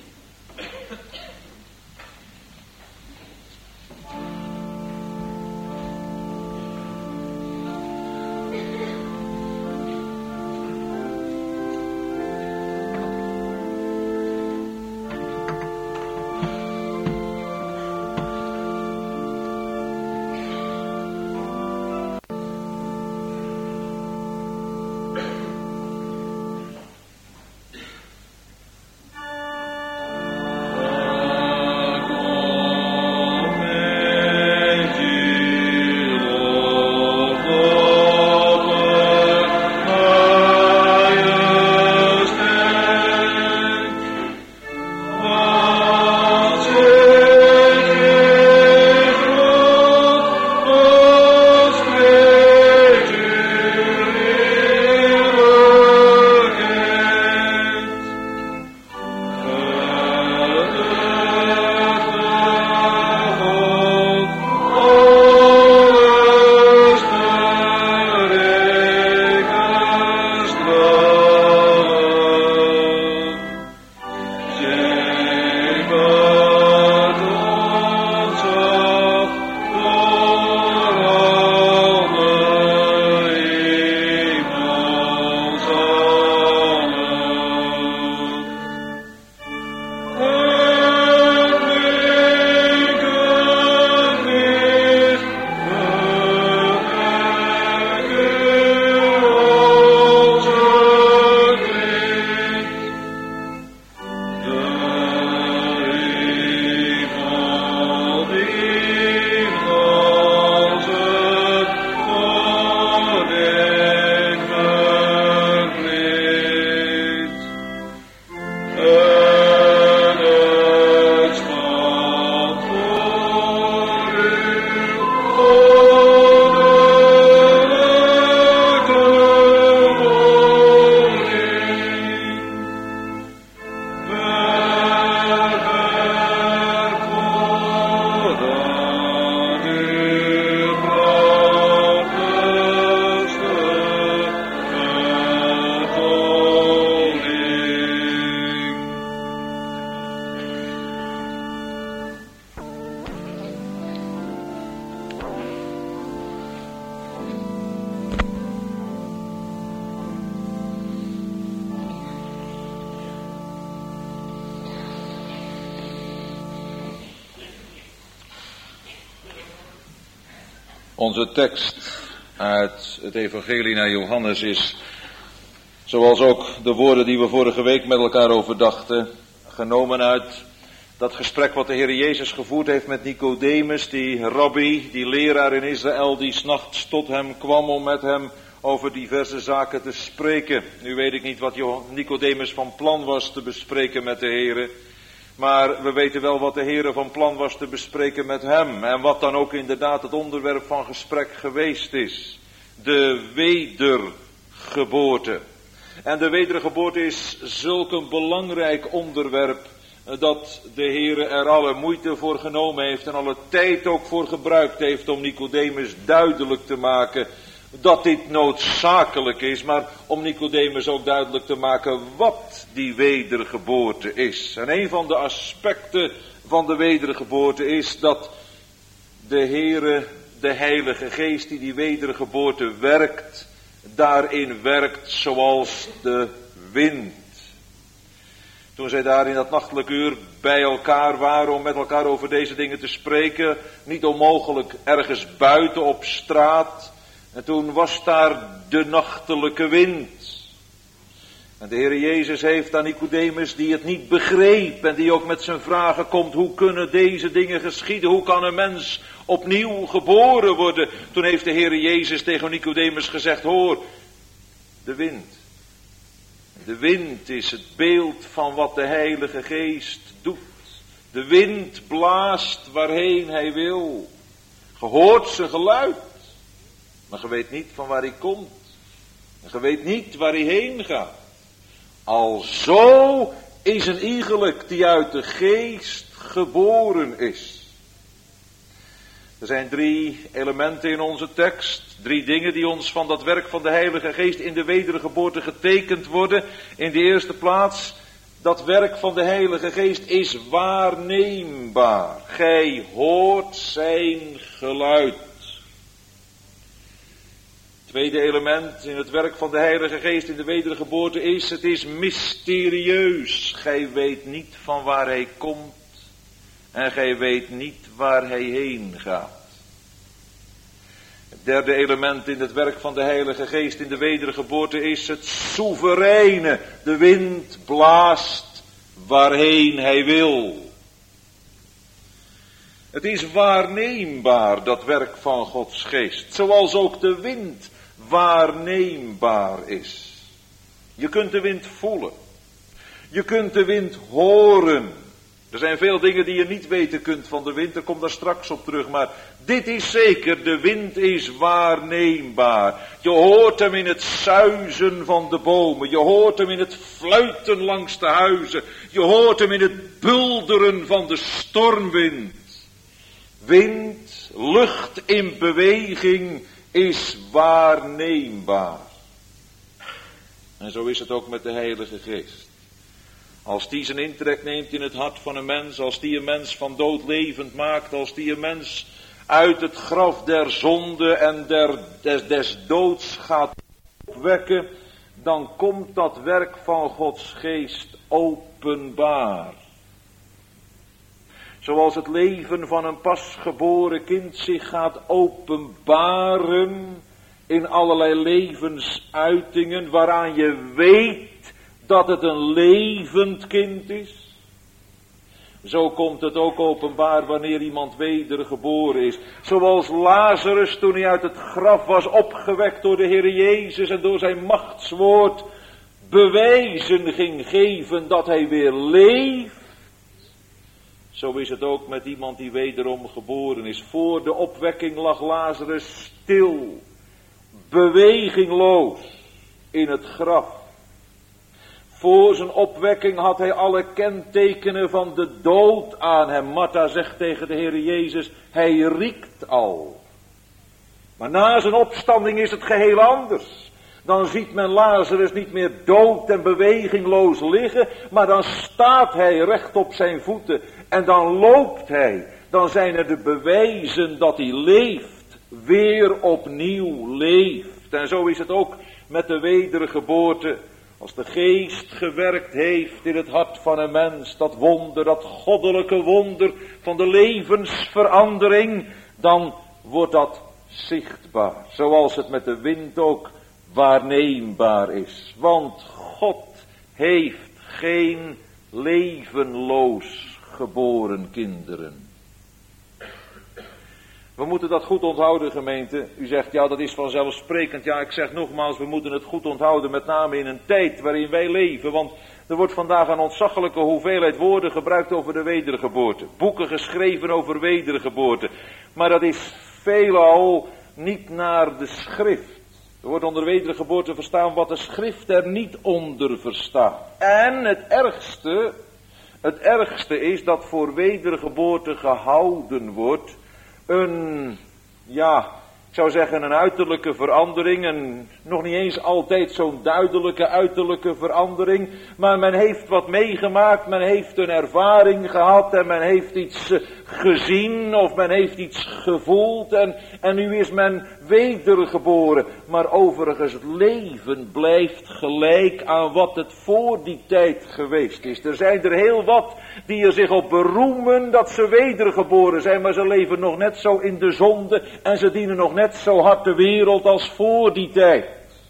Onze tekst uit het evangelie naar Johannes is, zoals ook de woorden die we vorige week met elkaar overdachten, genomen uit dat gesprek wat de Heer Jezus gevoerd heeft met Nicodemus, die rabbi, die leraar in Israël, die 's nachts tot hem kwam om met hem over diverse zaken te spreken. Nu weet ik niet wat Nicodemus van plan was te bespreken met de Heer, maar we weten wel wat de Heer van plan was te bespreken met hem. En wat dan ook inderdaad het onderwerp van gesprek geweest is. De wedergeboorte. En de wedergeboorte is zulk een belangrijk onderwerp, dat de Heer er alle moeite voor genomen heeft en alle tijd ook voor gebruikt heeft om Nicodemus duidelijk te maken dat dit noodzakelijk is, maar om Nicodemus ook duidelijk te maken wat die wedergeboorte is. En een van de aspecten van de wedergeboorte is dat de Heere, de Heilige Geest die die wedergeboorte werkt, daarin werkt zoals de wind. Toen zij daar in dat nachtelijk uur bij elkaar waren om met elkaar over deze dingen te spreken, niet onmogelijk ergens buiten op straat. En toen was daar de nachtelijke wind. En de Heer Jezus heeft aan Nicodemus, die het niet begreep en die ook met zijn vragen komt, hoe kunnen deze dingen geschieden? Hoe kan een mens opnieuw geboren worden? Toen heeft de Heer Jezus tegen Nicodemus gezegd, hoor, de wind. De wind is het beeld van wat de Heilige Geest doet. De wind blaast waarheen hij wil. Je hoort zijn geluid, maar je weet niet van waar hij komt. En je weet niet waar hij heen gaat. Alzo is een iegelijk die uit de Geest geboren is. Er zijn drie elementen in onze tekst. Drie dingen die ons van dat werk van de Heilige Geest in de wedergeboorte getekend worden. In de eerste plaats, dat werk van de Heilige Geest is waarneembaar. Gij hoort zijn geluid. Tweede element in het werk van de Heilige Geest in de wedergeboorte is, het is mysterieus. Gij weet niet van waar hij komt en gij weet niet waar hij heen gaat. Het derde element in het werk van de Heilige Geest in de wedergeboorte is het soevereine. De wind blaast waarheen hij wil. Het is waarneembaar, dat werk van Gods Geest, zoals ook de wind waarneembaar is. Je kunt de wind voelen. Je kunt de wind horen. Er zijn veel dingen die je niet weten kunt van de wind, ik kom daar straks op terug, maar dit is zeker, de wind is waarneembaar. Je hoort hem in het suizen van de bomen, je hoort hem in het fluiten langs de huizen, je hoort hem in het bulderen van de stormwind. Wind, lucht in beweging is waarneembaar. En zo is het ook met de Heilige Geest. Als die zijn intrek neemt in het hart van een mens, als die een mens van dood levend maakt, als die een mens uit het graf der zonde en der, des, des doods gaat opwekken, dan komt dat werk van Gods Geest openbaar. Zoals het leven van een pasgeboren kind zich gaat openbaren in allerlei levensuitingen waaraan je weet dat het een levend kind is. Zo komt het ook openbaar wanneer iemand wedergeboren is. Zoals Lazarus toen hij uit het graf was opgewekt door de Heer Jezus en door zijn machtswoord bewijzen ging geven dat hij weer leeft. Zo is het ook met iemand die wederom geboren is. Voor de opwekking lag Lazarus stil, bewegingloos in het graf. Voor zijn opwekking had hij alle kentekenen van de dood aan hem. Martha zegt tegen de Heer Jezus, hij riekt al. Maar na zijn opstanding is het geheel anders. Dan ziet men Lazarus niet meer dood en bewegingloos liggen, maar dan staat hij recht op zijn voeten en dan loopt hij. Dan zijn er de bewijzen dat hij leeft, weer opnieuw leeft. En zo is het ook met de wedergeboorte. Als de Geest gewerkt heeft in het hart van een mens, dat wonder, dat goddelijke wonder van de levensverandering, dan wordt dat zichtbaar. Zoals het met de wind ook waarneembaar is. Want God heeft geen levenloos geboren kinderen. We moeten dat goed onthouden, gemeente. U zegt, ja, dat is vanzelfsprekend. Ja, ik zeg nogmaals, we moeten het goed onthouden, met name in een tijd waarin wij leven. Want er wordt vandaag een ontzaglijke hoeveelheid woorden gebruikt over de wedergeboorte. Boeken geschreven over wedergeboorte. Maar dat is veelal niet naar de schrift. Er wordt onder wedergeboorte verstaan wat de schrift er niet onder verstaat. En het ergste, het ergste is dat voor wedergeboorte gehouden wordt een, ja, ik zou zeggen een uiterlijke verandering, en nog niet eens altijd zo'n duidelijke uiterlijke verandering, maar men heeft wat meegemaakt, men heeft een ervaring gehad en men heeft iets gezien of men heeft iets gevoeld en, en nu is men wedergeboren. Maar overigens het leven blijft gelijk aan wat het voor die tijd geweest is. Er zijn er heel wat die er zich op beroemen dat ze wedergeboren zijn, maar ze leven nog net zo in de zonde en ze dienen nog net zo hard de wereld als voor die tijd.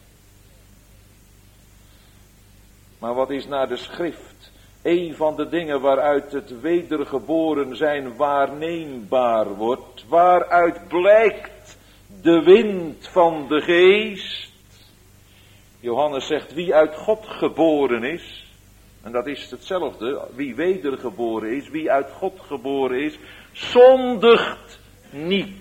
Maar wat is naar de schrift een van de dingen waaruit het wedergeboren zijn waarneembaar wordt, waaruit blijkt de wind van de geest? Johannes zegt, wie uit God geboren is, en dat is hetzelfde, wie wedergeboren is, wie uit God geboren is, zondigt niet.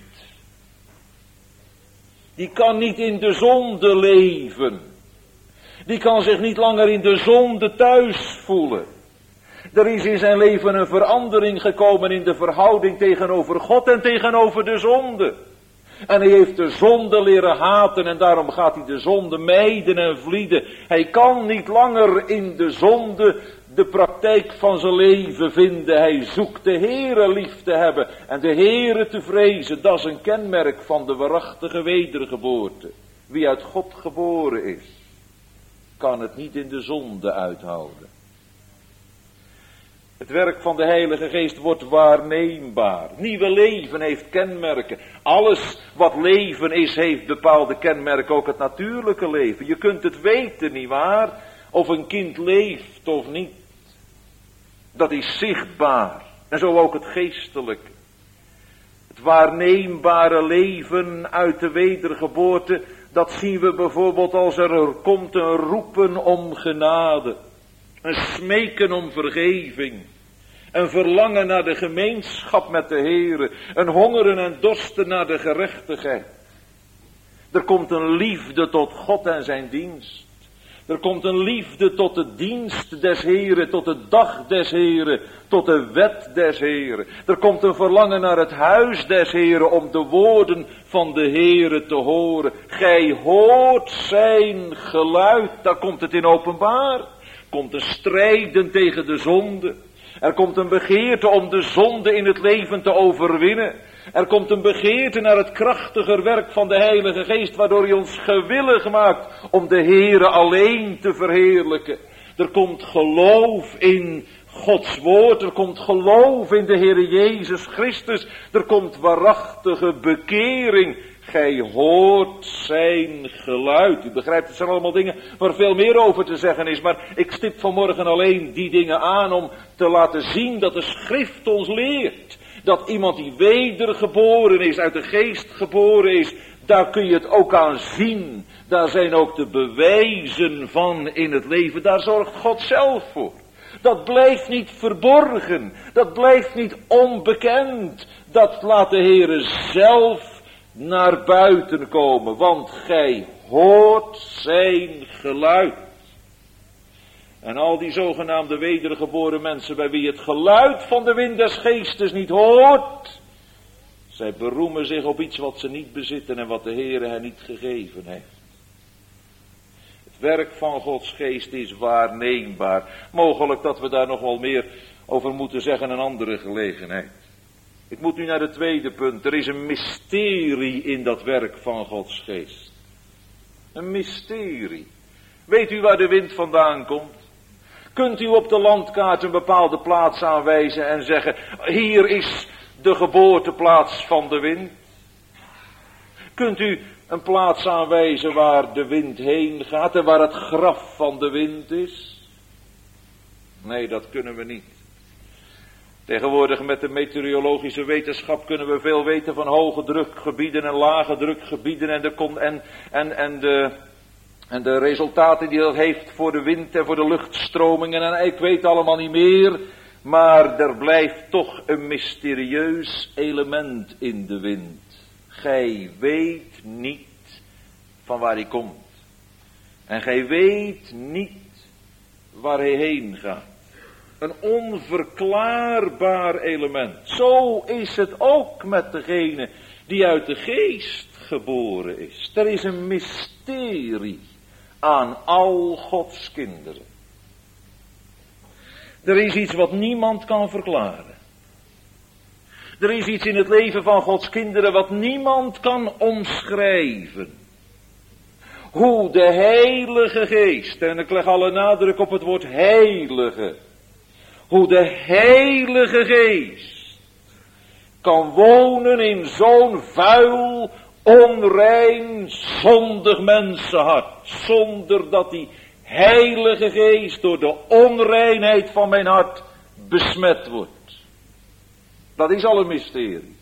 Die kan niet in de zonde leven. Die kan zich niet langer in de zonde thuis voelen. Er is in zijn leven een verandering gekomen in de verhouding tegenover God en tegenover de zonde. En hij heeft de zonde leren haten en daarom gaat hij de zonde mijden en vlieden. Hij kan niet langer in de zonde de praktijk van zijn leven vinden. Hij zoekt de Heere lief te hebben en de Heere te vrezen. Dat is een kenmerk van de waarachtige wedergeboorte. Wie uit God geboren is, kan het niet in de zonde uithouden. Het werk van de Heilige Geest wordt waarneembaar. Nieuwe leven heeft kenmerken. Alles wat leven is, heeft bepaalde kenmerken. Ook het natuurlijke leven. Je kunt het weten, nietwaar? Of een kind leeft of niet. Dat is zichtbaar. En zo ook het geestelijke. Het waarneembare leven uit de wedergeboorte, dat zien we bijvoorbeeld als er komt een roepen om genade. Een smeken om vergeving. Een verlangen naar de gemeenschap met de Heere. Een hongeren en dorsten naar de gerechtigheid. Er komt een liefde tot God en zijn dienst. Er komt een liefde tot de dienst des Heeren, tot de dag des Heeren, tot de wet des Heeren. Er komt een verlangen naar het huis des Heeren om de woorden van de Heere te horen. Gij hoort zijn geluid, daar komt het in openbaar. Komt een strijden tegen de zonde. Er komt een begeerte om de zonde in het leven te overwinnen. Er komt een begeerte naar het krachtiger werk van de Heilige Geest, waardoor hij ons gewillig maakt om de Heere alleen te verheerlijken. Er komt geloof in Gods woord, er komt geloof in de Heere Jezus Christus, er komt waarachtige bekering. Gij hoort zijn geluid. U begrijpt, het zijn allemaal dingen waar veel meer over te zeggen is. Maar ik stip vanmorgen alleen die dingen aan om te laten zien dat de schrift ons leert. Dat iemand die wedergeboren is, uit de geest geboren is, daar kun je het ook aan zien. Daar zijn ook de bewijzen van in het leven. Daar zorgt God zelf voor. Dat blijft niet verborgen. Dat blijft niet onbekend. Dat laat de Heere zelf naar buiten komen, want gij hoort zijn geluid. En al die zogenaamde wedergeboren mensen, bij wie het geluid van de wind des geestes niet hoort, zij beroemen zich op iets wat ze niet bezitten en wat de Heere hen niet gegeven heeft. Het werk van Gods geest is waarneembaar. Mogelijk dat we daar nog wel meer over moeten zeggen een andere gelegenheid. Ik moet nu naar het tweede punt. Er is een mysterie in dat werk van Gods geest. Een mysterie. Weet u waar de wind vandaan komt? Kunt u op de landkaart een bepaalde plaats aanwijzen en zeggen, hier is de geboorteplaats van de wind? Kunt u een plaats aanwijzen waar de wind heen gaat en waar het graf van de wind is? Nee, dat kunnen we niet. Tegenwoordig met de meteorologische wetenschap kunnen we veel weten van hoge drukgebieden en lage drukgebieden en de, en, en, en de, en de resultaten die dat heeft voor de wind en voor de luchtstromingen. En ik weet allemaal niet meer, maar er blijft toch een mysterieus element in de wind. Gij weet niet van waar hij komt. En gij weet niet waar hij heen gaat. Een onverklaarbaar element. Zo is het ook met degene die uit de geest geboren is. Er is een mysterie aan al Gods kinderen. Er is iets wat niemand kan verklaren. Er is iets in het leven van Gods kinderen wat niemand kan omschrijven. Hoe de Heilige Geest, en ik leg alle nadruk op het woord heilige, hoe de Heilige Geest kan wonen in zo'n vuil, onrein, zondig mensenhart, zonder dat die Heilige Geest door de onreinheid van mijn hart besmet wordt. Dat is al een mysterie.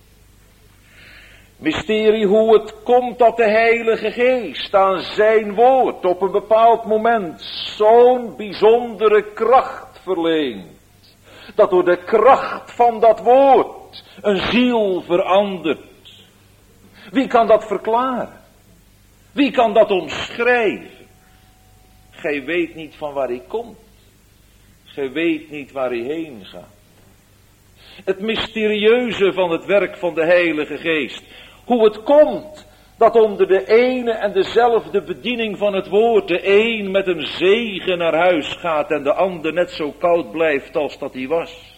Mysterie hoe het komt dat de Heilige Geest aan zijn woord op een bepaald moment zo'n bijzondere kracht verleent. Dat door de kracht van dat woord een ziel verandert. Wie kan dat verklaren? Wie kan dat omschrijven? Gij weet niet van waar hij komt. Gij weet niet waar hij heen gaat. Het mysterieuze van het werk van de Heilige Geest. Hoe het komt dat onder de ene en dezelfde bediening van het woord de een met een zegen naar huis gaat en de ander net zo koud blijft als dat hij was.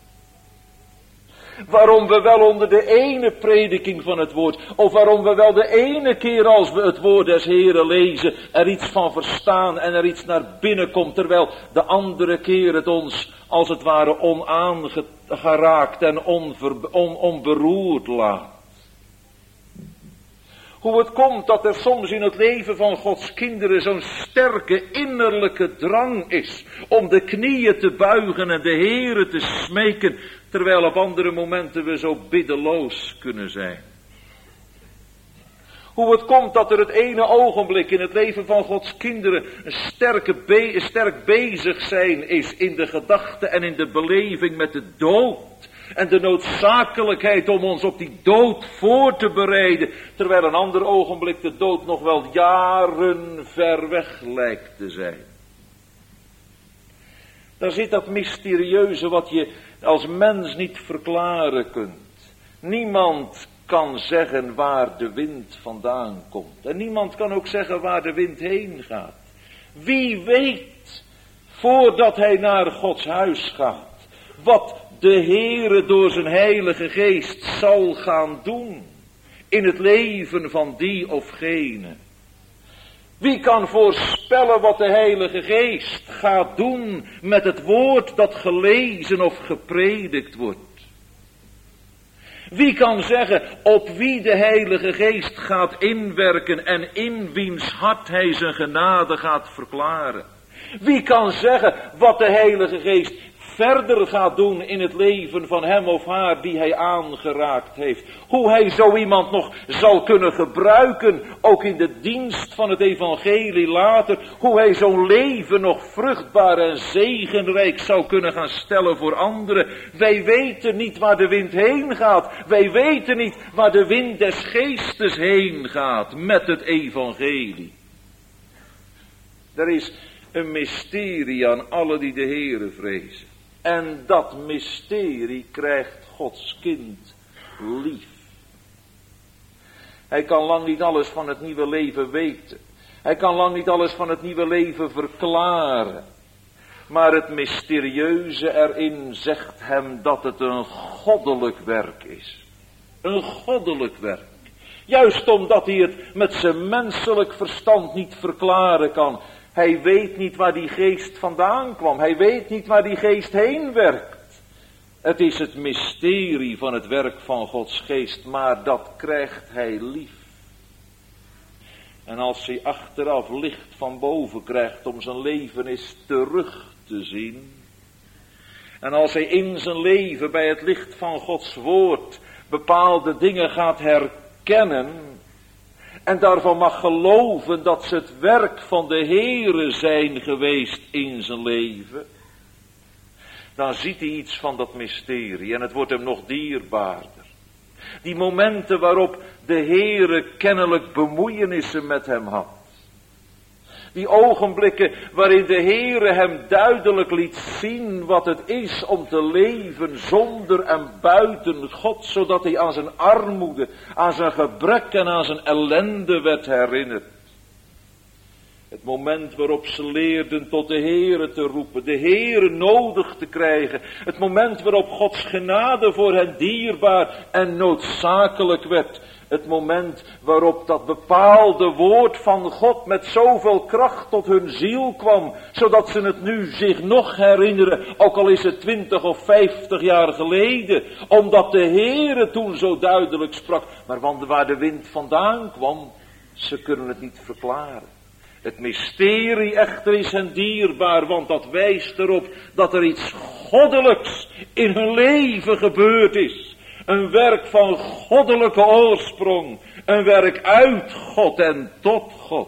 Waarom we wel onder de ene prediking van het woord, of waarom we wel de ene keer als we het woord des Heren lezen, er iets van verstaan en er iets naar binnen komt, terwijl de andere keer het ons als het ware onaangeraakt en onver, on, onberoerd laat. Hoe het komt dat er soms in het leven van Gods kinderen zo'n sterke innerlijke drang is om de knieën te buigen en de Heere te smeken, terwijl op andere momenten we zo biddeloos kunnen zijn. Hoe het komt dat er het ene ogenblik in het leven van Gods kinderen een, sterke be- een sterk bezig zijn is in de gedachte en in de beleving met de dood. En de noodzakelijkheid om ons op die dood voor te bereiden. Terwijl een ander ogenblik de dood nog wel jaren ver weg lijkt te zijn. Daar zit dat mysterieuze wat je als mens niet verklaren kunt. Niemand kan zeggen waar de wind vandaan komt. En niemand kan ook zeggen waar de wind heen gaat. Wie weet, voordat hij naar Gods huis gaat, wat de Heere door zijn Heilige Geest zal gaan doen in het leven van die of gene. Wie kan voorspellen wat de Heilige Geest gaat doen met het woord dat gelezen of gepredikt wordt? Wie kan zeggen op wie de Heilige Geest gaat inwerken en in wiens hart hij zijn genade gaat verklaren? Wie kan zeggen wat de Heilige Geest verder gaat doen in het leven van hem of haar die hij aangeraakt heeft? Hoe hij zo iemand nog zal kunnen gebruiken, ook in de dienst van het evangelie later. Hoe hij zo'n leven nog vruchtbaar en zegenrijk zou kunnen gaan stellen voor anderen. Wij weten niet waar de wind heen gaat. Wij weten niet waar de wind des geestes heen gaat met het evangelie. Er is een mysterie aan alle die de Heere vrezen. En dat mysterie krijgt Gods kind lief. Hij kan lang niet alles van het nieuwe leven weten. Hij kan lang niet alles van het nieuwe leven verklaren. Maar het mysterieuze erin zegt hem dat het een goddelijk werk is. Een goddelijk werk. Juist omdat hij het met zijn menselijk verstand niet verklaren kan. Hij weet niet waar die geest vandaan kwam. Hij weet niet waar die geest heen werkt. Het is het mysterie van het werk van Gods geest, maar dat krijgt hij lief. En als hij achteraf licht van boven krijgt om zijn leven eens terug te zien. En als hij in zijn leven bij het licht van Gods woord bepaalde dingen gaat herkennen. En daarvan mag geloven dat ze het werk van de Heere zijn geweest in zijn leven. Dan ziet hij iets van dat mysterie en het wordt hem nog dierbaarder. Die momenten waarop de Heere kennelijk bemoeienissen met hem had. Die ogenblikken waarin de Heere hem duidelijk liet zien wat het is om te leven zonder en buiten God. Zodat hij aan zijn armoede, aan zijn gebrek en aan zijn ellende werd herinnerd. Het moment waarop ze leerden tot de Heere te roepen, de Heere nodig te krijgen. Het moment waarop Gods genade voor hen dierbaar en noodzakelijk werd. Het moment waarop dat bepaalde woord van God met zoveel kracht tot hun ziel kwam. Zodat ze het nu zich nog herinneren, ook al is het twintig of vijftig jaar geleden. Omdat de Heere toen zo duidelijk sprak. Maar want waar de wind vandaan kwam, ze kunnen het niet verklaren. Het mysterie echter is hen dierbaar, want dat wijst erop dat er iets goddelijks in hun leven gebeurd is. Een werk van goddelijke oorsprong, een werk uit God en tot God.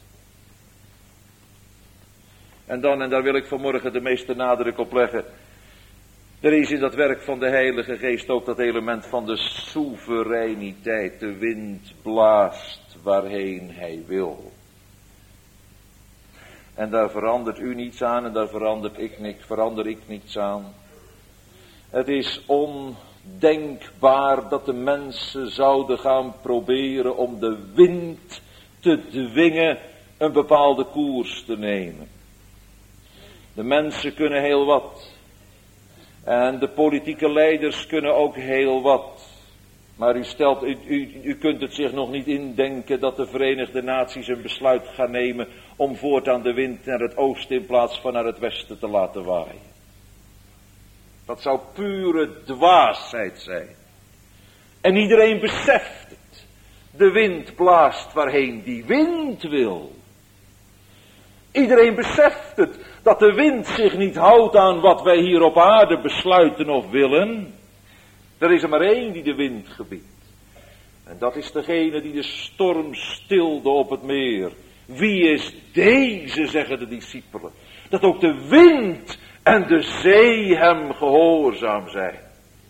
En dan, en daar wil ik vanmorgen de meeste nadruk op leggen, er is in dat werk van de Heilige Geest ook dat element van de soevereiniteit. De wind blaast waarheen hij wil. En daar verandert u niets aan en daar verandert ik niks, verander ik niets aan. Het is ondenkbaar dat de mensen zouden gaan proberen om de wind te dwingen een bepaalde koers te nemen. De mensen kunnen heel wat. En de politieke leiders kunnen ook heel wat. Maar u, stelt, u, u, u kunt het zich nog niet indenken dat de Verenigde Naties een besluit gaan nemen om voortaan de wind naar het oosten in plaats van naar het westen te laten waaien. Dat zou pure dwaasheid zijn. En iedereen beseft het. De wind blaast waarheen die wind wil. Iedereen beseft het, dat de wind zich niet houdt aan wat wij hier op aarde besluiten of willen. Er is er maar één die de wind gebiedt. En dat is degene die de storm stilde op het meer. Wie is deze, zeggen de discipelen. Dat ook de wind en de zee hem gehoorzaam zijn.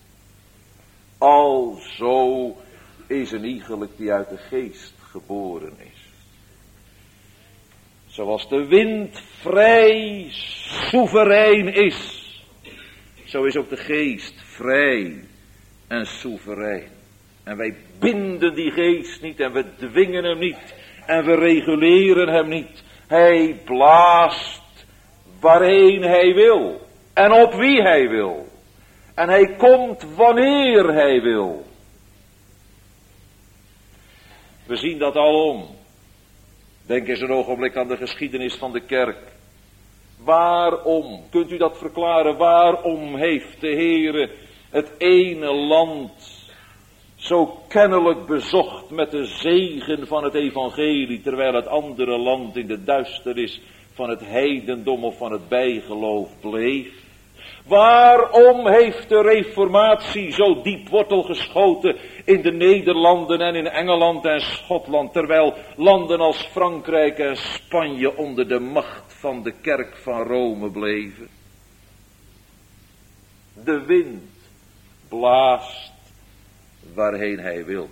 Alzo is een iegelijk die uit de geest geboren is. Zoals de wind vrij soeverein is, zo is ook de geest vrij en soeverein. En wij binden die geest niet en we dwingen hem niet en we reguleren hem niet. Hij blaast waarheen hij wil en op wie hij wil. En hij komt wanneer hij wil. We zien dat alom. Denk eens een ogenblik aan de geschiedenis van de kerk. Waarom, kunt u dat verklaren, waarom heeft de Heere het ene land zo kennelijk bezocht met de zegen van het evangelie, terwijl het andere land in de duisternis van het heidendom of van het bijgeloof bleef? Waarom heeft de reformatie zo diep wortel geschoten in de Nederlanden en in Engeland en Schotland, terwijl landen als Frankrijk en Spanje onder de macht van de kerk van Rome bleven? De wind blaast waarheen hij wil.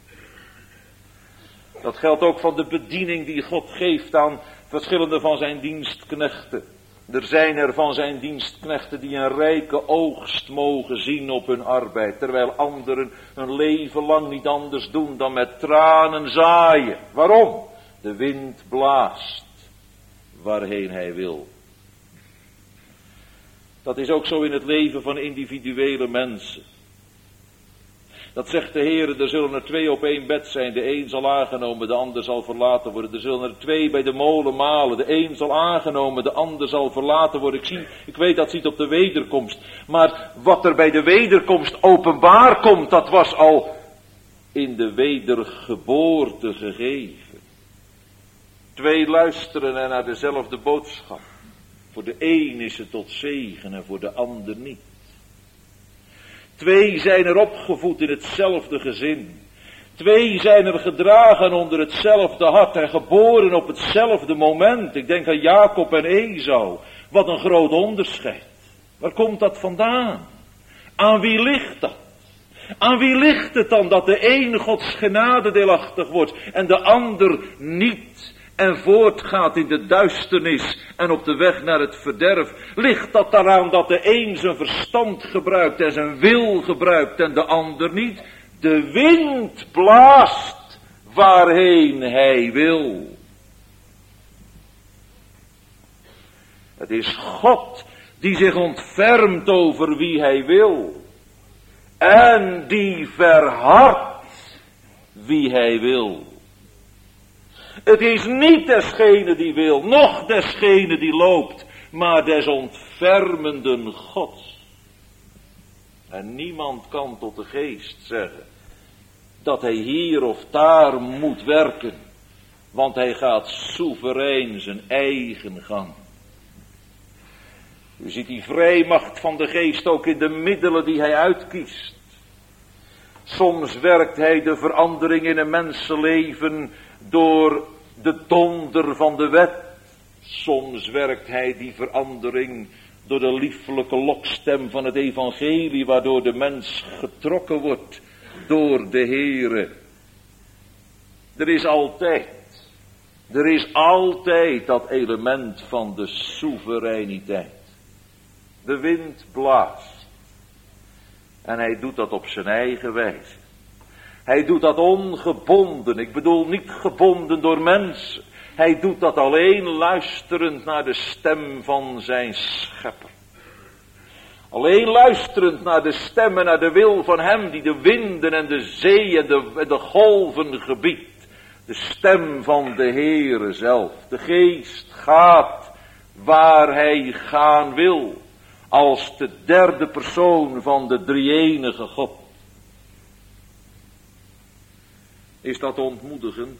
Dat geldt ook van de bediening die God geeft aan verschillende van zijn dienstknechten. Er zijn er van zijn dienstknechten die een rijke oogst mogen zien op hun arbeid, terwijl anderen hun leven lang niet anders doen dan met tranen zaaien. Waarom? De wind blaast waarheen hij wil. Dat is ook zo in het leven van individuele mensen. Dat zegt de Heer, er zullen er twee op één bed zijn. De een zal aangenomen, de ander zal verlaten worden. Er zullen er twee bij de molen malen. De een zal aangenomen, de ander zal verlaten worden. Ik, zie, ik weet dat ziet op de wederkomst. Maar wat er bij de wederkomst openbaar komt, dat was al in de wedergeboorte gegeven. Twee luisteren er naar dezelfde boodschap. Voor de een is het tot zegen en voor de ander niet. Twee zijn er opgevoed in hetzelfde gezin. Twee zijn er gedragen onder hetzelfde hart en geboren op hetzelfde moment. Ik denk aan Jacob en Esau. Wat een groot onderscheid. Waar komt dat vandaan? Aan wie ligt dat? Aan wie ligt het dan dat de een Gods genade deelachtig wordt en de ander niet en voortgaat in de duisternis en op de weg naar het verderf? Ligt dat daaraan dat de een zijn verstand gebruikt en zijn wil gebruikt en de ander niet? De wind blaast waarheen hij wil. Het is God die zich ontfermt over wie hij wil. En die verhardt wie hij wil. Het is niet desgene die wil, noch desgene die loopt, maar des ontfermenden Gods. En niemand kan tot de geest zeggen dat hij hier of daar moet werken, want hij gaat soeverein zijn eigen gang. U ziet die vrijmacht van de geest ook in de middelen die hij uitkiest. Soms werkt hij de verandering in een mensenleven door de donder van de wet. Soms werkt hij die verandering door de liefelijke lokstem van het evangelie, waardoor de mens getrokken wordt door de Heere. Er is altijd, er is altijd dat element van de soevereiniteit. De wind blaast. En hij doet dat op zijn eigen wijze. Hij doet dat ongebonden. Ik bedoel niet gebonden door mensen. Hij doet dat alleen luisterend naar de stem van zijn schepper. Alleen luisterend naar de stem en naar de wil van hem die de winden en de zee en de, en de golven gebiedt. De stem van de Heere zelf. De geest gaat waar hij gaan wil. Als de derde persoon van de drie-enige God. Is dat ontmoedigend?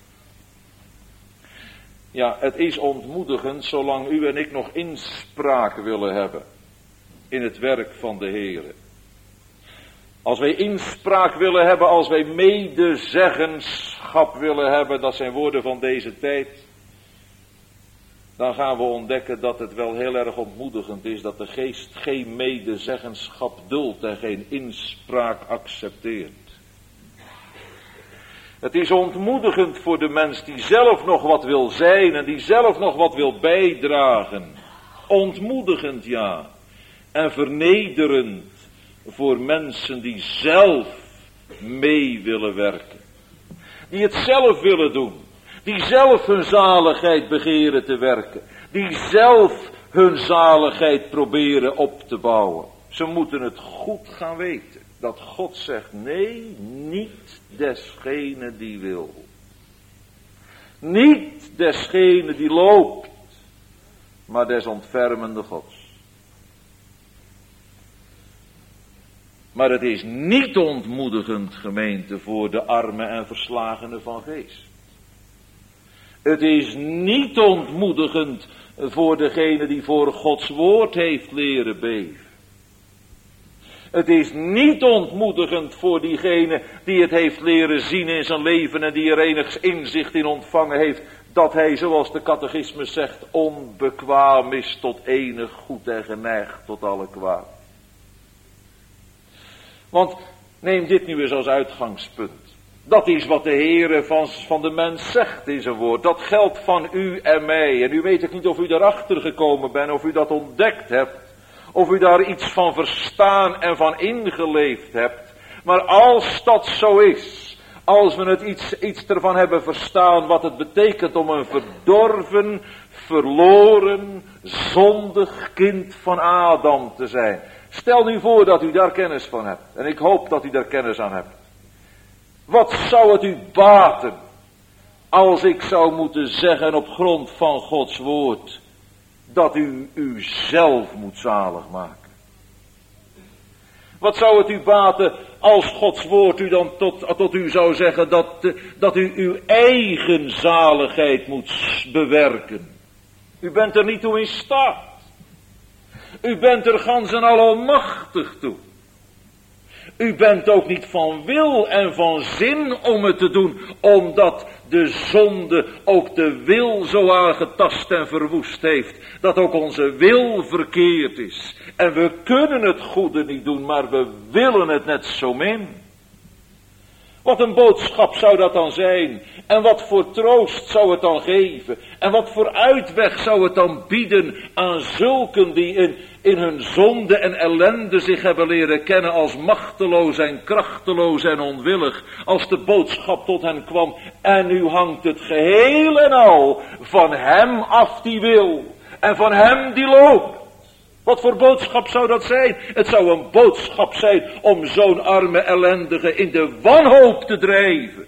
Ja, het is ontmoedigend zolang u en ik nog inspraak willen hebben in het werk van de Heere. Als wij inspraak willen hebben, als wij medezeggenschap willen hebben, dat zijn woorden van deze tijd, dan gaan we ontdekken dat het wel heel erg ontmoedigend is dat de geest geen medezeggenschap duldt en geen inspraak accepteert. Het is ontmoedigend voor de mens die zelf nog wat wil zijn en die zelf nog wat wil bijdragen. Ontmoedigend, ja. En vernederend voor mensen die zelf mee willen werken. Die het zelf willen doen. Die zelf hun zaligheid begeren te werken. Die zelf hun zaligheid proberen op te bouwen. Ze moeten het goed gaan weten. Dat God zegt, nee, niet desgene die wil. Niet desgene die loopt. Maar des ontfermende Gods. Maar het is niet ontmoedigend, gemeente, voor de armen en verslagenen van geest. Het is niet ontmoedigend voor degene die voor Gods woord heeft leren beven. Het is niet ontmoedigend voor diegene die het heeft leren zien in zijn leven en die er enig inzicht in ontvangen heeft, dat hij, zoals de catechismus zegt, onbekwaam is tot enig goed en geneigd tot alle kwaad. Want neem dit nu eens als uitgangspunt. Dat is wat de Heere van, van de mens zegt in zijn woord. Dat geldt van u en mij. En u weet ik niet of u daarachter gekomen bent, of u dat ontdekt hebt. Of u daar iets van verstaan en van ingeleefd hebt. Maar als dat zo is, als we het iets, iets ervan hebben verstaan wat het betekent om een verdorven, verloren, zondig kind van Adam te zijn. Stel nu voor dat u daar kennis van hebt. En ik hoop dat u daar kennis aan hebt. Wat zou het u baten als ik zou moeten zeggen op grond van Gods woord dat u uzelf moet zalig maken? Wat zou het u baten als Gods woord u dan tot, tot u zou zeggen dat, dat u uw eigen zaligheid moet bewerken. U bent er niet toe in staat. U bent er gans en al almachtig toe. U bent ook niet van wil en van zin om het te doen, omdat de zonde ook de wil zo aangetast en verwoest heeft, dat ook onze wil verkeerd is. En we kunnen het goede niet doen, maar we willen het net zo min. Wat een boodschap zou dat dan zijn? En wat voor troost zou het dan geven? En wat voor uitweg zou het dan bieden aan zulken die in, in hun zonde en ellende zich hebben leren kennen als machteloos en krachteloos en onwillig, als de boodschap tot hen kwam. En nu hangt het geheel en al van hem af die wil en van hem die loopt. Wat voor boodschap zou dat zijn? Het zou een boodschap zijn om zo'n arme ellendige in de wanhoop te drijven.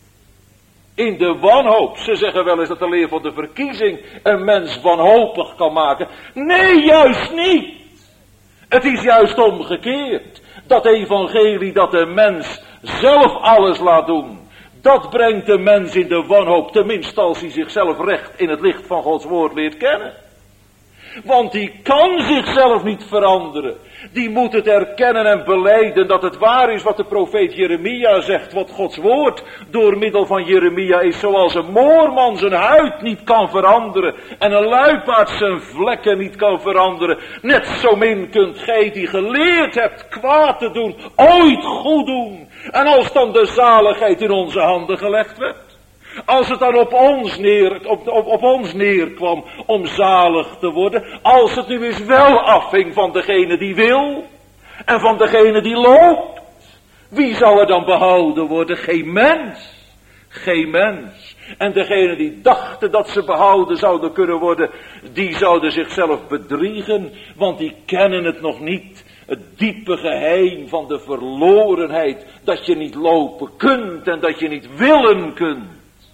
In de wanhoop. Ze zeggen wel eens dat de leer van de verkiezing een mens wanhopig kan maken. Nee, juist niet. Het is juist omgekeerd. Dat evangelie dat de mens zelf alles laat doen, dat brengt de mens in de wanhoop. Tenminste als hij zichzelf recht in het licht van Gods woord leert kennen. Want die kan zichzelf niet veranderen. Die moet het erkennen en belijden dat het waar is wat de profeet Jeremia zegt. Wat Gods woord door middel van Jeremia is. Zoals een moorman zijn huid niet kan veranderen. En een luipaard zijn vlekken niet kan veranderen. Net zo min kunt gij die geleerd hebt kwaad te doen, ooit goed doen. En als dan de zaligheid in onze handen gelegd werd. Als het dan op ons, neer, op, op, op ons neerkwam om zalig te worden. Als het nu eens wel afhing van degene die wil. En van degene die loopt. Wie zou er dan behouden worden? Geen mens. Geen mens. En degene die dachten dat ze behouden zouden kunnen worden. Die zouden zichzelf bedriegen. Want die kennen het nog niet. Het diepe geheim van de verlorenheid. Dat je niet lopen kunt en dat je niet willen kunt.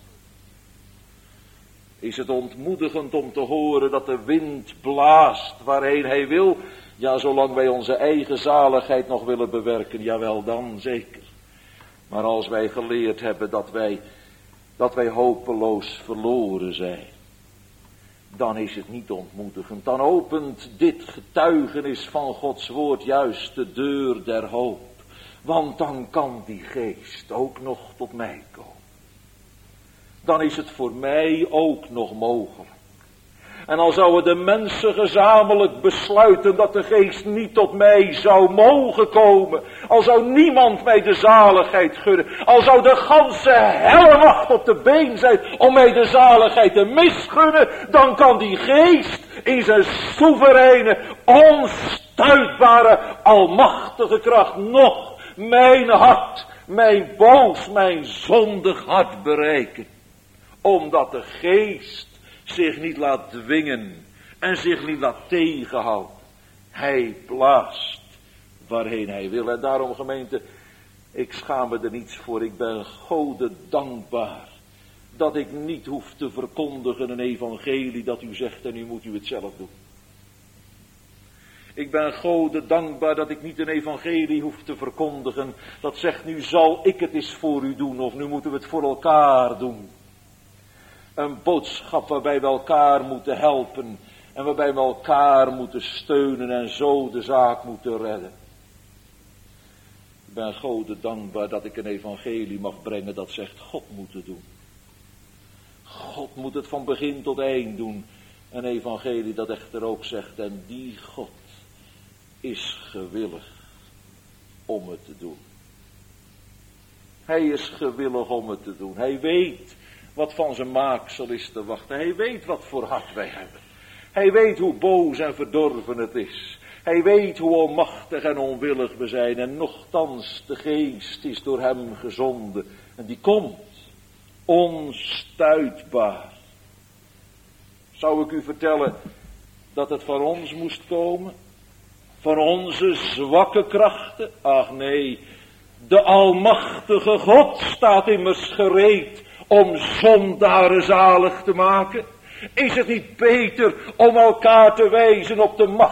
Is het ontmoedigend om te horen dat de wind blaast waarheen hij wil? Ja, zolang wij onze eigen zaligheid nog willen bewerken, jawel dan zeker. Maar als wij geleerd hebben dat wij, dat wij hopeloos verloren zijn, dan is het niet ontmoedigend. Dan opent dit getuigenis van Gods woord juist de deur der hoop. Want dan kan die geest ook nog tot mij komen. Dan is het voor mij ook nog mogelijk. En al zouden de mensen gezamenlijk besluiten dat de geest niet tot mij zou mogen komen. Al zou niemand mij de zaligheid gunnen. Al zou de ganse hellewacht op de been zijn om mij de zaligheid te misgunnen. Dan kan die geest in zijn soevereine, onstuitbare, almachtige kracht nog mijn hart, mijn boos, mijn zondig hart bereiken. Omdat de geest zich niet laat dwingen en zich niet laat tegenhouden. Hij blaast waarheen hij wil. En daarom gemeente, ik schaam me er niets voor. Ik ben Gode dankbaar dat ik niet hoef te verkondigen een evangelie dat u zegt en nu moet u het zelf doen. Ik ben Gode dankbaar dat ik niet een evangelie hoef te verkondigen dat zegt nu zal ik het eens voor u doen of nu moeten we het voor elkaar doen. Een boodschap waarbij we elkaar moeten helpen. En waarbij we elkaar moeten steunen en zo de zaak moeten redden. Ik ben Gode dankbaar dat ik een evangelie mag brengen dat zegt God moet het doen. God moet het van begin tot eind doen. Een evangelie dat echter ook zegt en die God is gewillig om het te doen. Hij is gewillig om het te doen. Hij weet wat van zijn maaksel is te wachten. Hij weet wat voor hart wij hebben. Hij weet hoe boos en verdorven het is. Hij weet hoe onmachtig en onwillig we zijn. En nochtans, de geest is door hem gezonden. En die komt onstuitbaar. Zou ik u vertellen dat het van ons moest komen? Van onze zwakke krachten? Ach nee, de almachtige God staat immers gereed om zondaren zalig te maken. Is het niet beter om elkaar te wijzen op de macht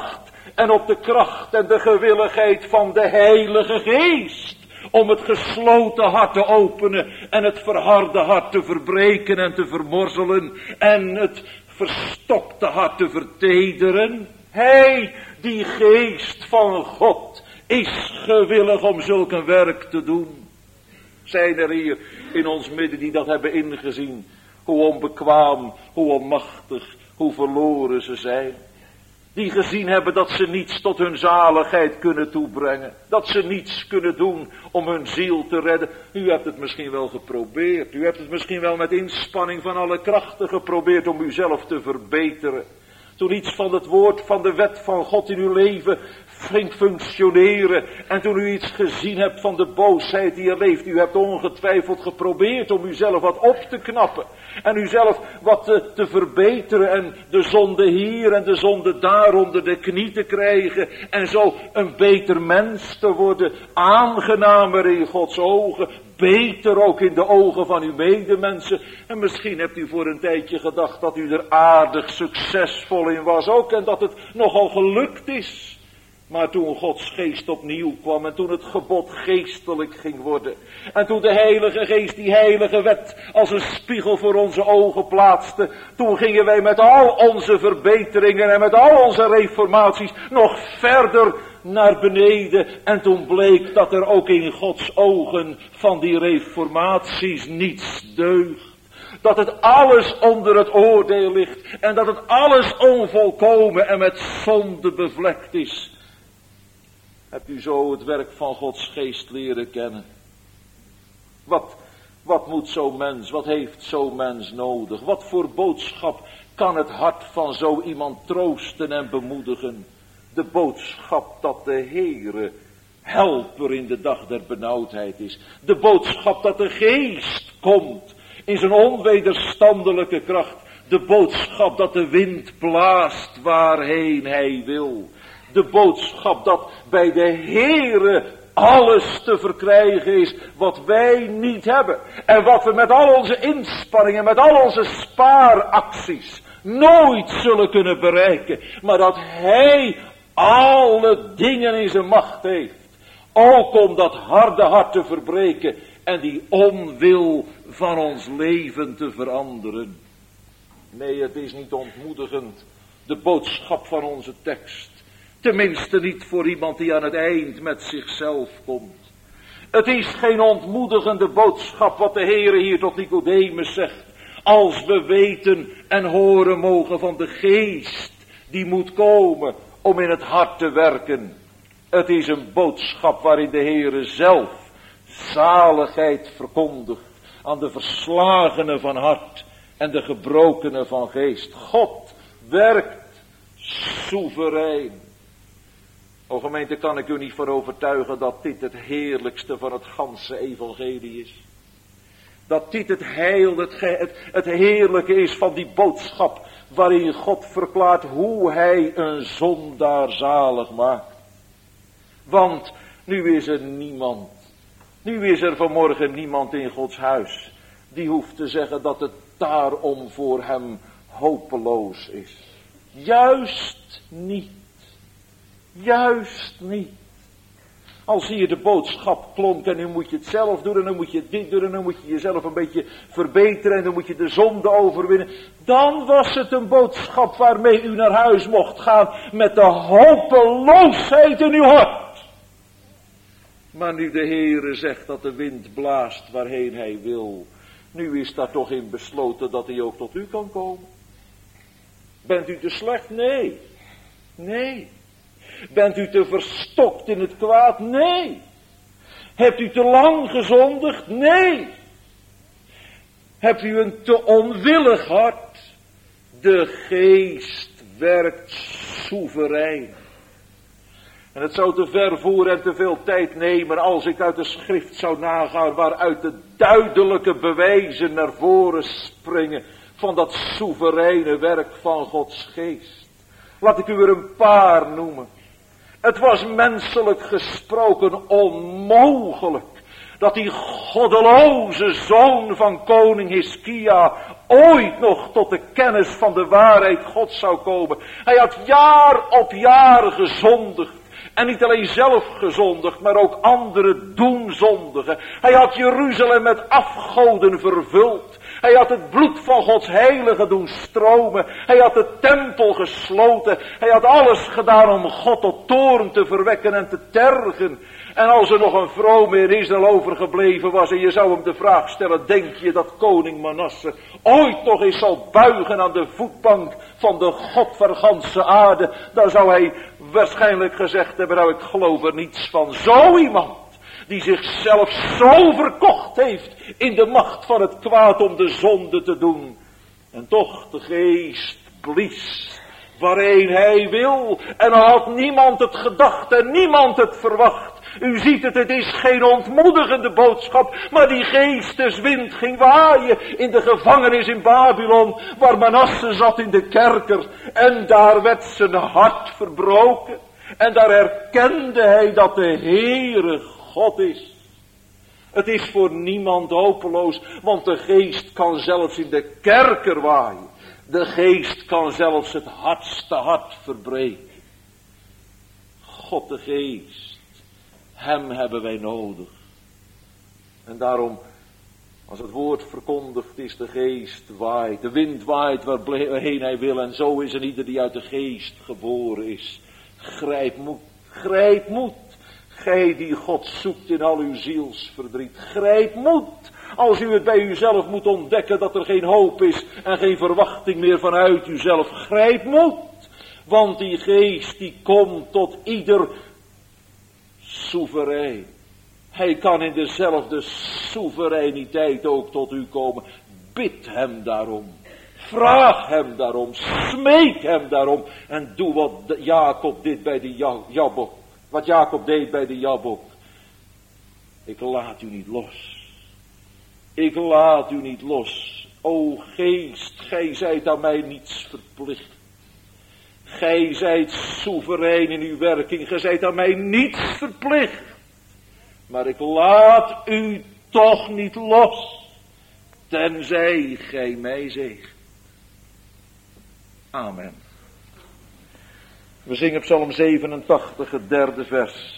en op de kracht en de gewilligheid van de Heilige Geest. Om het gesloten hart te openen en het verharde hart te verbreken en te vermorzelen en het verstokte hart te vertederen. Hij, die Geest van God, is gewillig om zulk een werk te doen. Zijn er hier in ons midden die dat hebben ingezien? Hoe onbekwaam, hoe onmachtig, hoe verloren ze zijn. Die gezien hebben dat ze niets tot hun zaligheid kunnen toebrengen. Dat ze niets kunnen doen om hun ziel te redden. U hebt het misschien wel geprobeerd. U hebt het misschien wel met inspanning van alle krachten geprobeerd om uzelf te verbeteren. Toen iets van het woord van de wet van God in uw leven ging functioneren. En toen u iets gezien hebt van de boosheid die er leeft. U hebt ongetwijfeld geprobeerd om uzelf wat op te knappen. En uzelf wat te, te verbeteren. En de zonde hier en de zonde daar onder de knie te krijgen. En zo een beter mens te worden. Aangenamer in Gods ogen. Beter ook in de ogen van uw medemensen. En misschien hebt u voor een tijdje gedacht dat u er aardig succesvol in was ook. En dat het nogal gelukt is. Maar toen Gods geest opnieuw kwam en toen het gebod geestelijk ging worden. En toen de Heilige Geest die heilige wet als een spiegel voor onze ogen plaatste. Toen gingen wij met al onze verbeteringen en met al onze reformaties nog verder naar beneden. En toen bleek dat er ook in Gods ogen van die reformaties niets deugt. Dat het alles onder het oordeel ligt. En dat het alles onvolkomen en met zonde bevlekt is. Hebt u zo het werk van Gods geest leren kennen? Wat, wat moet zo'n mens, wat heeft zo'n mens nodig? Wat voor boodschap kan het hart van zo iemand troosten en bemoedigen? De boodschap dat de Heere helper in de dag der benauwdheid is. De boodschap dat de geest komt in zijn onwederstandelijke kracht. De boodschap dat de wind blaast waarheen hij wil. De boodschap dat bij de Heere alles te verkrijgen is wat wij niet hebben. En wat we met al onze inspanningen, met al onze spaaracties nooit zullen kunnen bereiken. Maar dat Hij alle dingen in zijn macht heeft. Ook om dat harde hart te verbreken en die onwil van ons leven te veranderen. Nee, het is niet ontmoedigend, de boodschap van onze tekst. Tenminste niet voor iemand die aan het eind met zichzelf komt. Het is geen ontmoedigende boodschap wat de Heere hier tot Nicodemus zegt. Als we weten en horen mogen van de geest die moet komen om in het hart te werken. Het is een boodschap waarin de Heere zelf zaligheid verkondigt aan de verslagenen van hart en de gebrokenen van geest. God werkt soeverein. O gemeente, kan ik u niet voor overtuigen dat dit het heerlijkste van het ganse evangelie is. Dat dit het heil, het, ge, het, het heerlijke is van die boodschap waarin God verklaart hoe hij een zondaar zalig maakt. Want nu is er niemand, nu is er vanmorgen niemand in Gods huis die hoeft te zeggen dat het daarom voor hem hopeloos is. Juist niet. Juist niet. Als hier de boodschap klonk en nu moet je het zelf doen en dan moet je dit doen en dan moet je jezelf een beetje verbeteren en dan moet je de zonde overwinnen. Dan was het een boodschap waarmee u naar huis mocht gaan met de hopeloosheid in uw hart. Maar nu de Heere zegt dat de wind blaast waarheen hij wil, nu is daar toch in besloten dat hij ook tot u kan komen. Bent u te slecht? Nee. Nee. Bent u te verstokt in het kwaad? Nee. Hebt u te lang gezondigd? Nee. Hebt u een te onwillig hart? De geest werkt soeverein. En het zou te ver voeren en te veel tijd nemen als ik uit de schrift zou nagaan waaruit de duidelijke bewijzen naar voren springen van dat soevereine werk van Gods geest. Laat ik u er een paar noemen. Het was menselijk gesproken onmogelijk dat die goddeloze zoon van koning Hiskia ooit nog tot de kennis van de waarheid Gods zou komen. Hij had jaar op jaar gezondigd. En niet alleen zelf gezondigd, maar ook anderen doen zondigen. Hij had Jeruzalem met afgoden vervuld. Hij had het bloed van Gods heilige doen stromen. Hij had de tempel gesloten. Hij had alles gedaan om God tot toorn te verwekken en te tergen. En als er nog een vrome in Israël overgebleven was en je zou hem de vraag stellen, denk je dat koning Manasse ooit nog eens zal buigen aan de voetbank van de God der ganse aarde, dan zou hij waarschijnlijk gezegd hebben, nou ik geloof er niets van. Zo iemand die zichzelf zo verkocht heeft in de macht van het kwaad om de zonde te doen. En toch de geest blies waarheen hij wil. En dan had niemand het gedacht en niemand het verwacht. U ziet het, het is geen ontmoedigende boodschap, maar die geesteswind ging waaien in de gevangenis in Babylon, waar Manasse zat in de kerker. En daar werd zijn hart verbroken. En daar erkende hij dat de Heere God is. Het is voor niemand hopeloos, want de geest kan zelfs in de kerker waaien. De geest kan zelfs het hardste hart verbreken. God de geest, hem hebben wij nodig. En daarom, als het woord verkondigd is, de geest waait, de wind waait waarheen hij wil. En zo is er ieder die uit de geest geboren is. Grijp moed, grijp moed. Gij die God zoekt in al uw zielsverdriet. Grijp moed. Als u het bij uzelf moet ontdekken dat er geen hoop is en geen verwachting meer vanuit uzelf. Grijp moed. Want die geest die komt tot ieder soeverein. Hij kan in dezelfde soevereiniteit ook tot u komen. Bid hem daarom. Vraag hem daarom. Smeek hem daarom. En doe wat Jacob dit bij de Jabok. Wat Jacob deed bij de Jabok. Ik laat u niet los. Ik laat u niet los. O geest, gij zijt aan mij niets verplicht. Gij zijt soeverein in uw werking. Gij zijt aan mij niets verplicht. Maar ik laat u toch niet los. Tenzij gij mij zegt. Amen. We zingen Psalm zevenentachtig, het derde vers.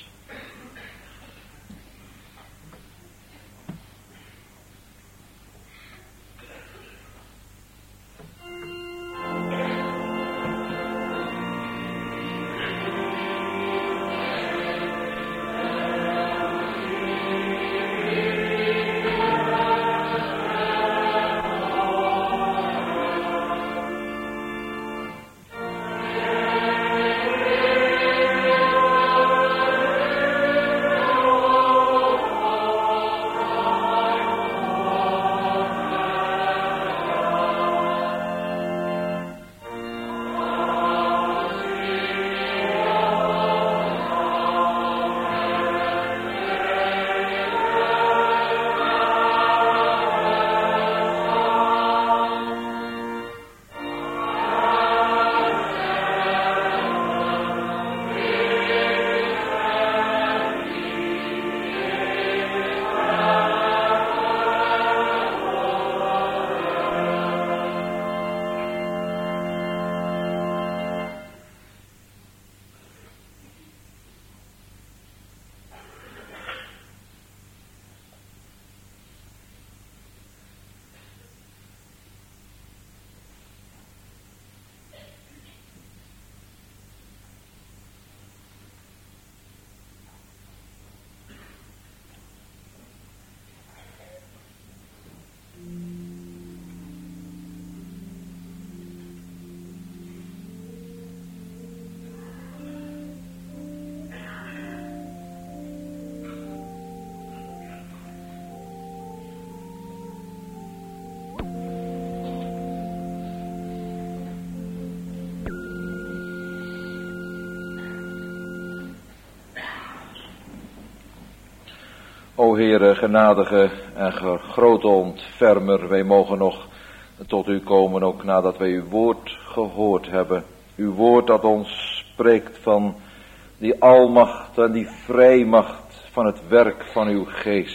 O Heere, genadige en grote ontfermer, wij mogen nog tot u komen, ook nadat wij uw woord gehoord hebben. Uw woord dat ons spreekt van die almacht en die vrijmacht van het werk van uw geest.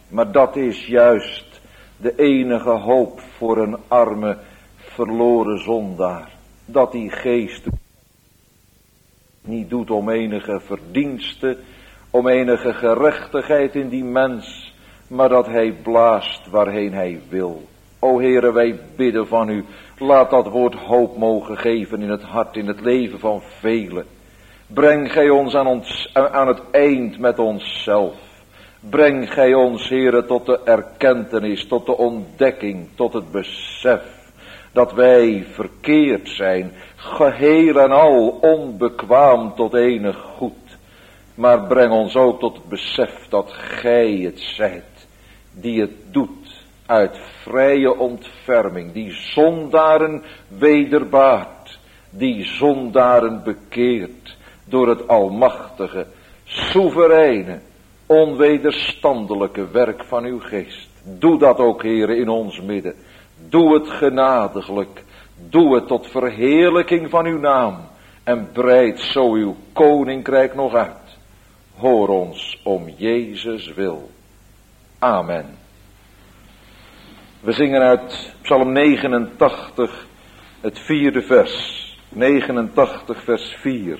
Maar dat is juist de enige hoop voor een arme, verloren zondaar. Dat die geest niet doet om enige verdienste, om enige gerechtigheid in die mens, maar dat hij blaast waarheen hij wil. O Heere, wij bidden van u, laat dat woord hoop mogen geven in het hart, in het leven van velen. Breng gij ons aan, ons, aan het eind met onszelf. Breng gij ons, Heere, tot de erkentenis, tot de ontdekking, tot het besef dat wij verkeerd zijn, geheel en al onbekwaam tot enig goed. Maar breng ons ook tot het besef dat gij het zijt, die het doet uit vrije ontferming, die zondaren wederbaart, die zondaren bekeert door het almachtige, soevereine, onwederstandelijke werk van uw geest. Doe dat ook, Heere, in ons midden. Doe het genadiglijk. Doe het tot verheerlijking van uw naam. En breid zo uw koninkrijk nog uit. Hoor ons om Jezus wil. Amen. We zingen uit Psalm negenentachtig, het vierde vers. negenentachtig vers vier.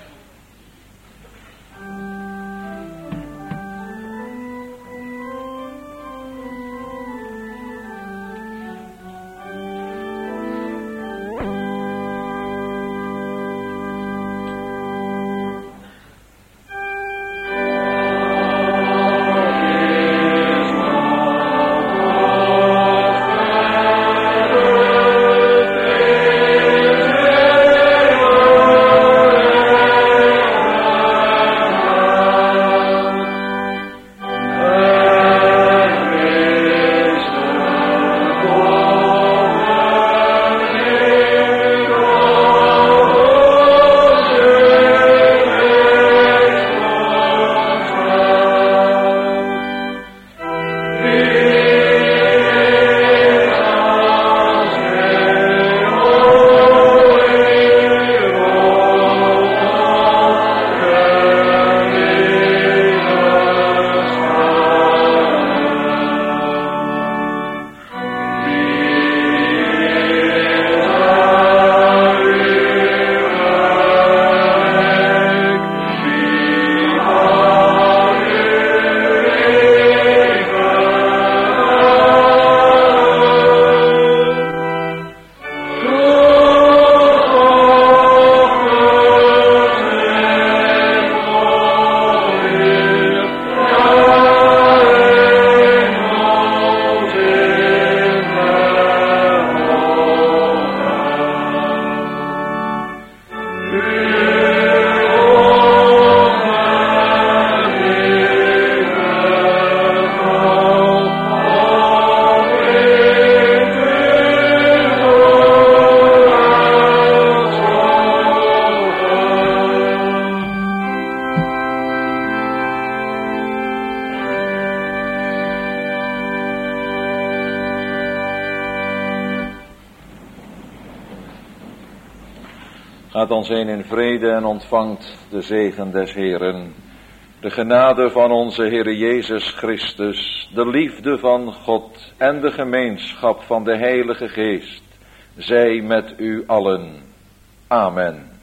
Gaat ons heen in vrede en ontvangt de zegen des Heeren. De genade van onze Heere Jezus Christus, de liefde van God en de gemeenschap van de Heilige Geest, zij met u allen. Amen.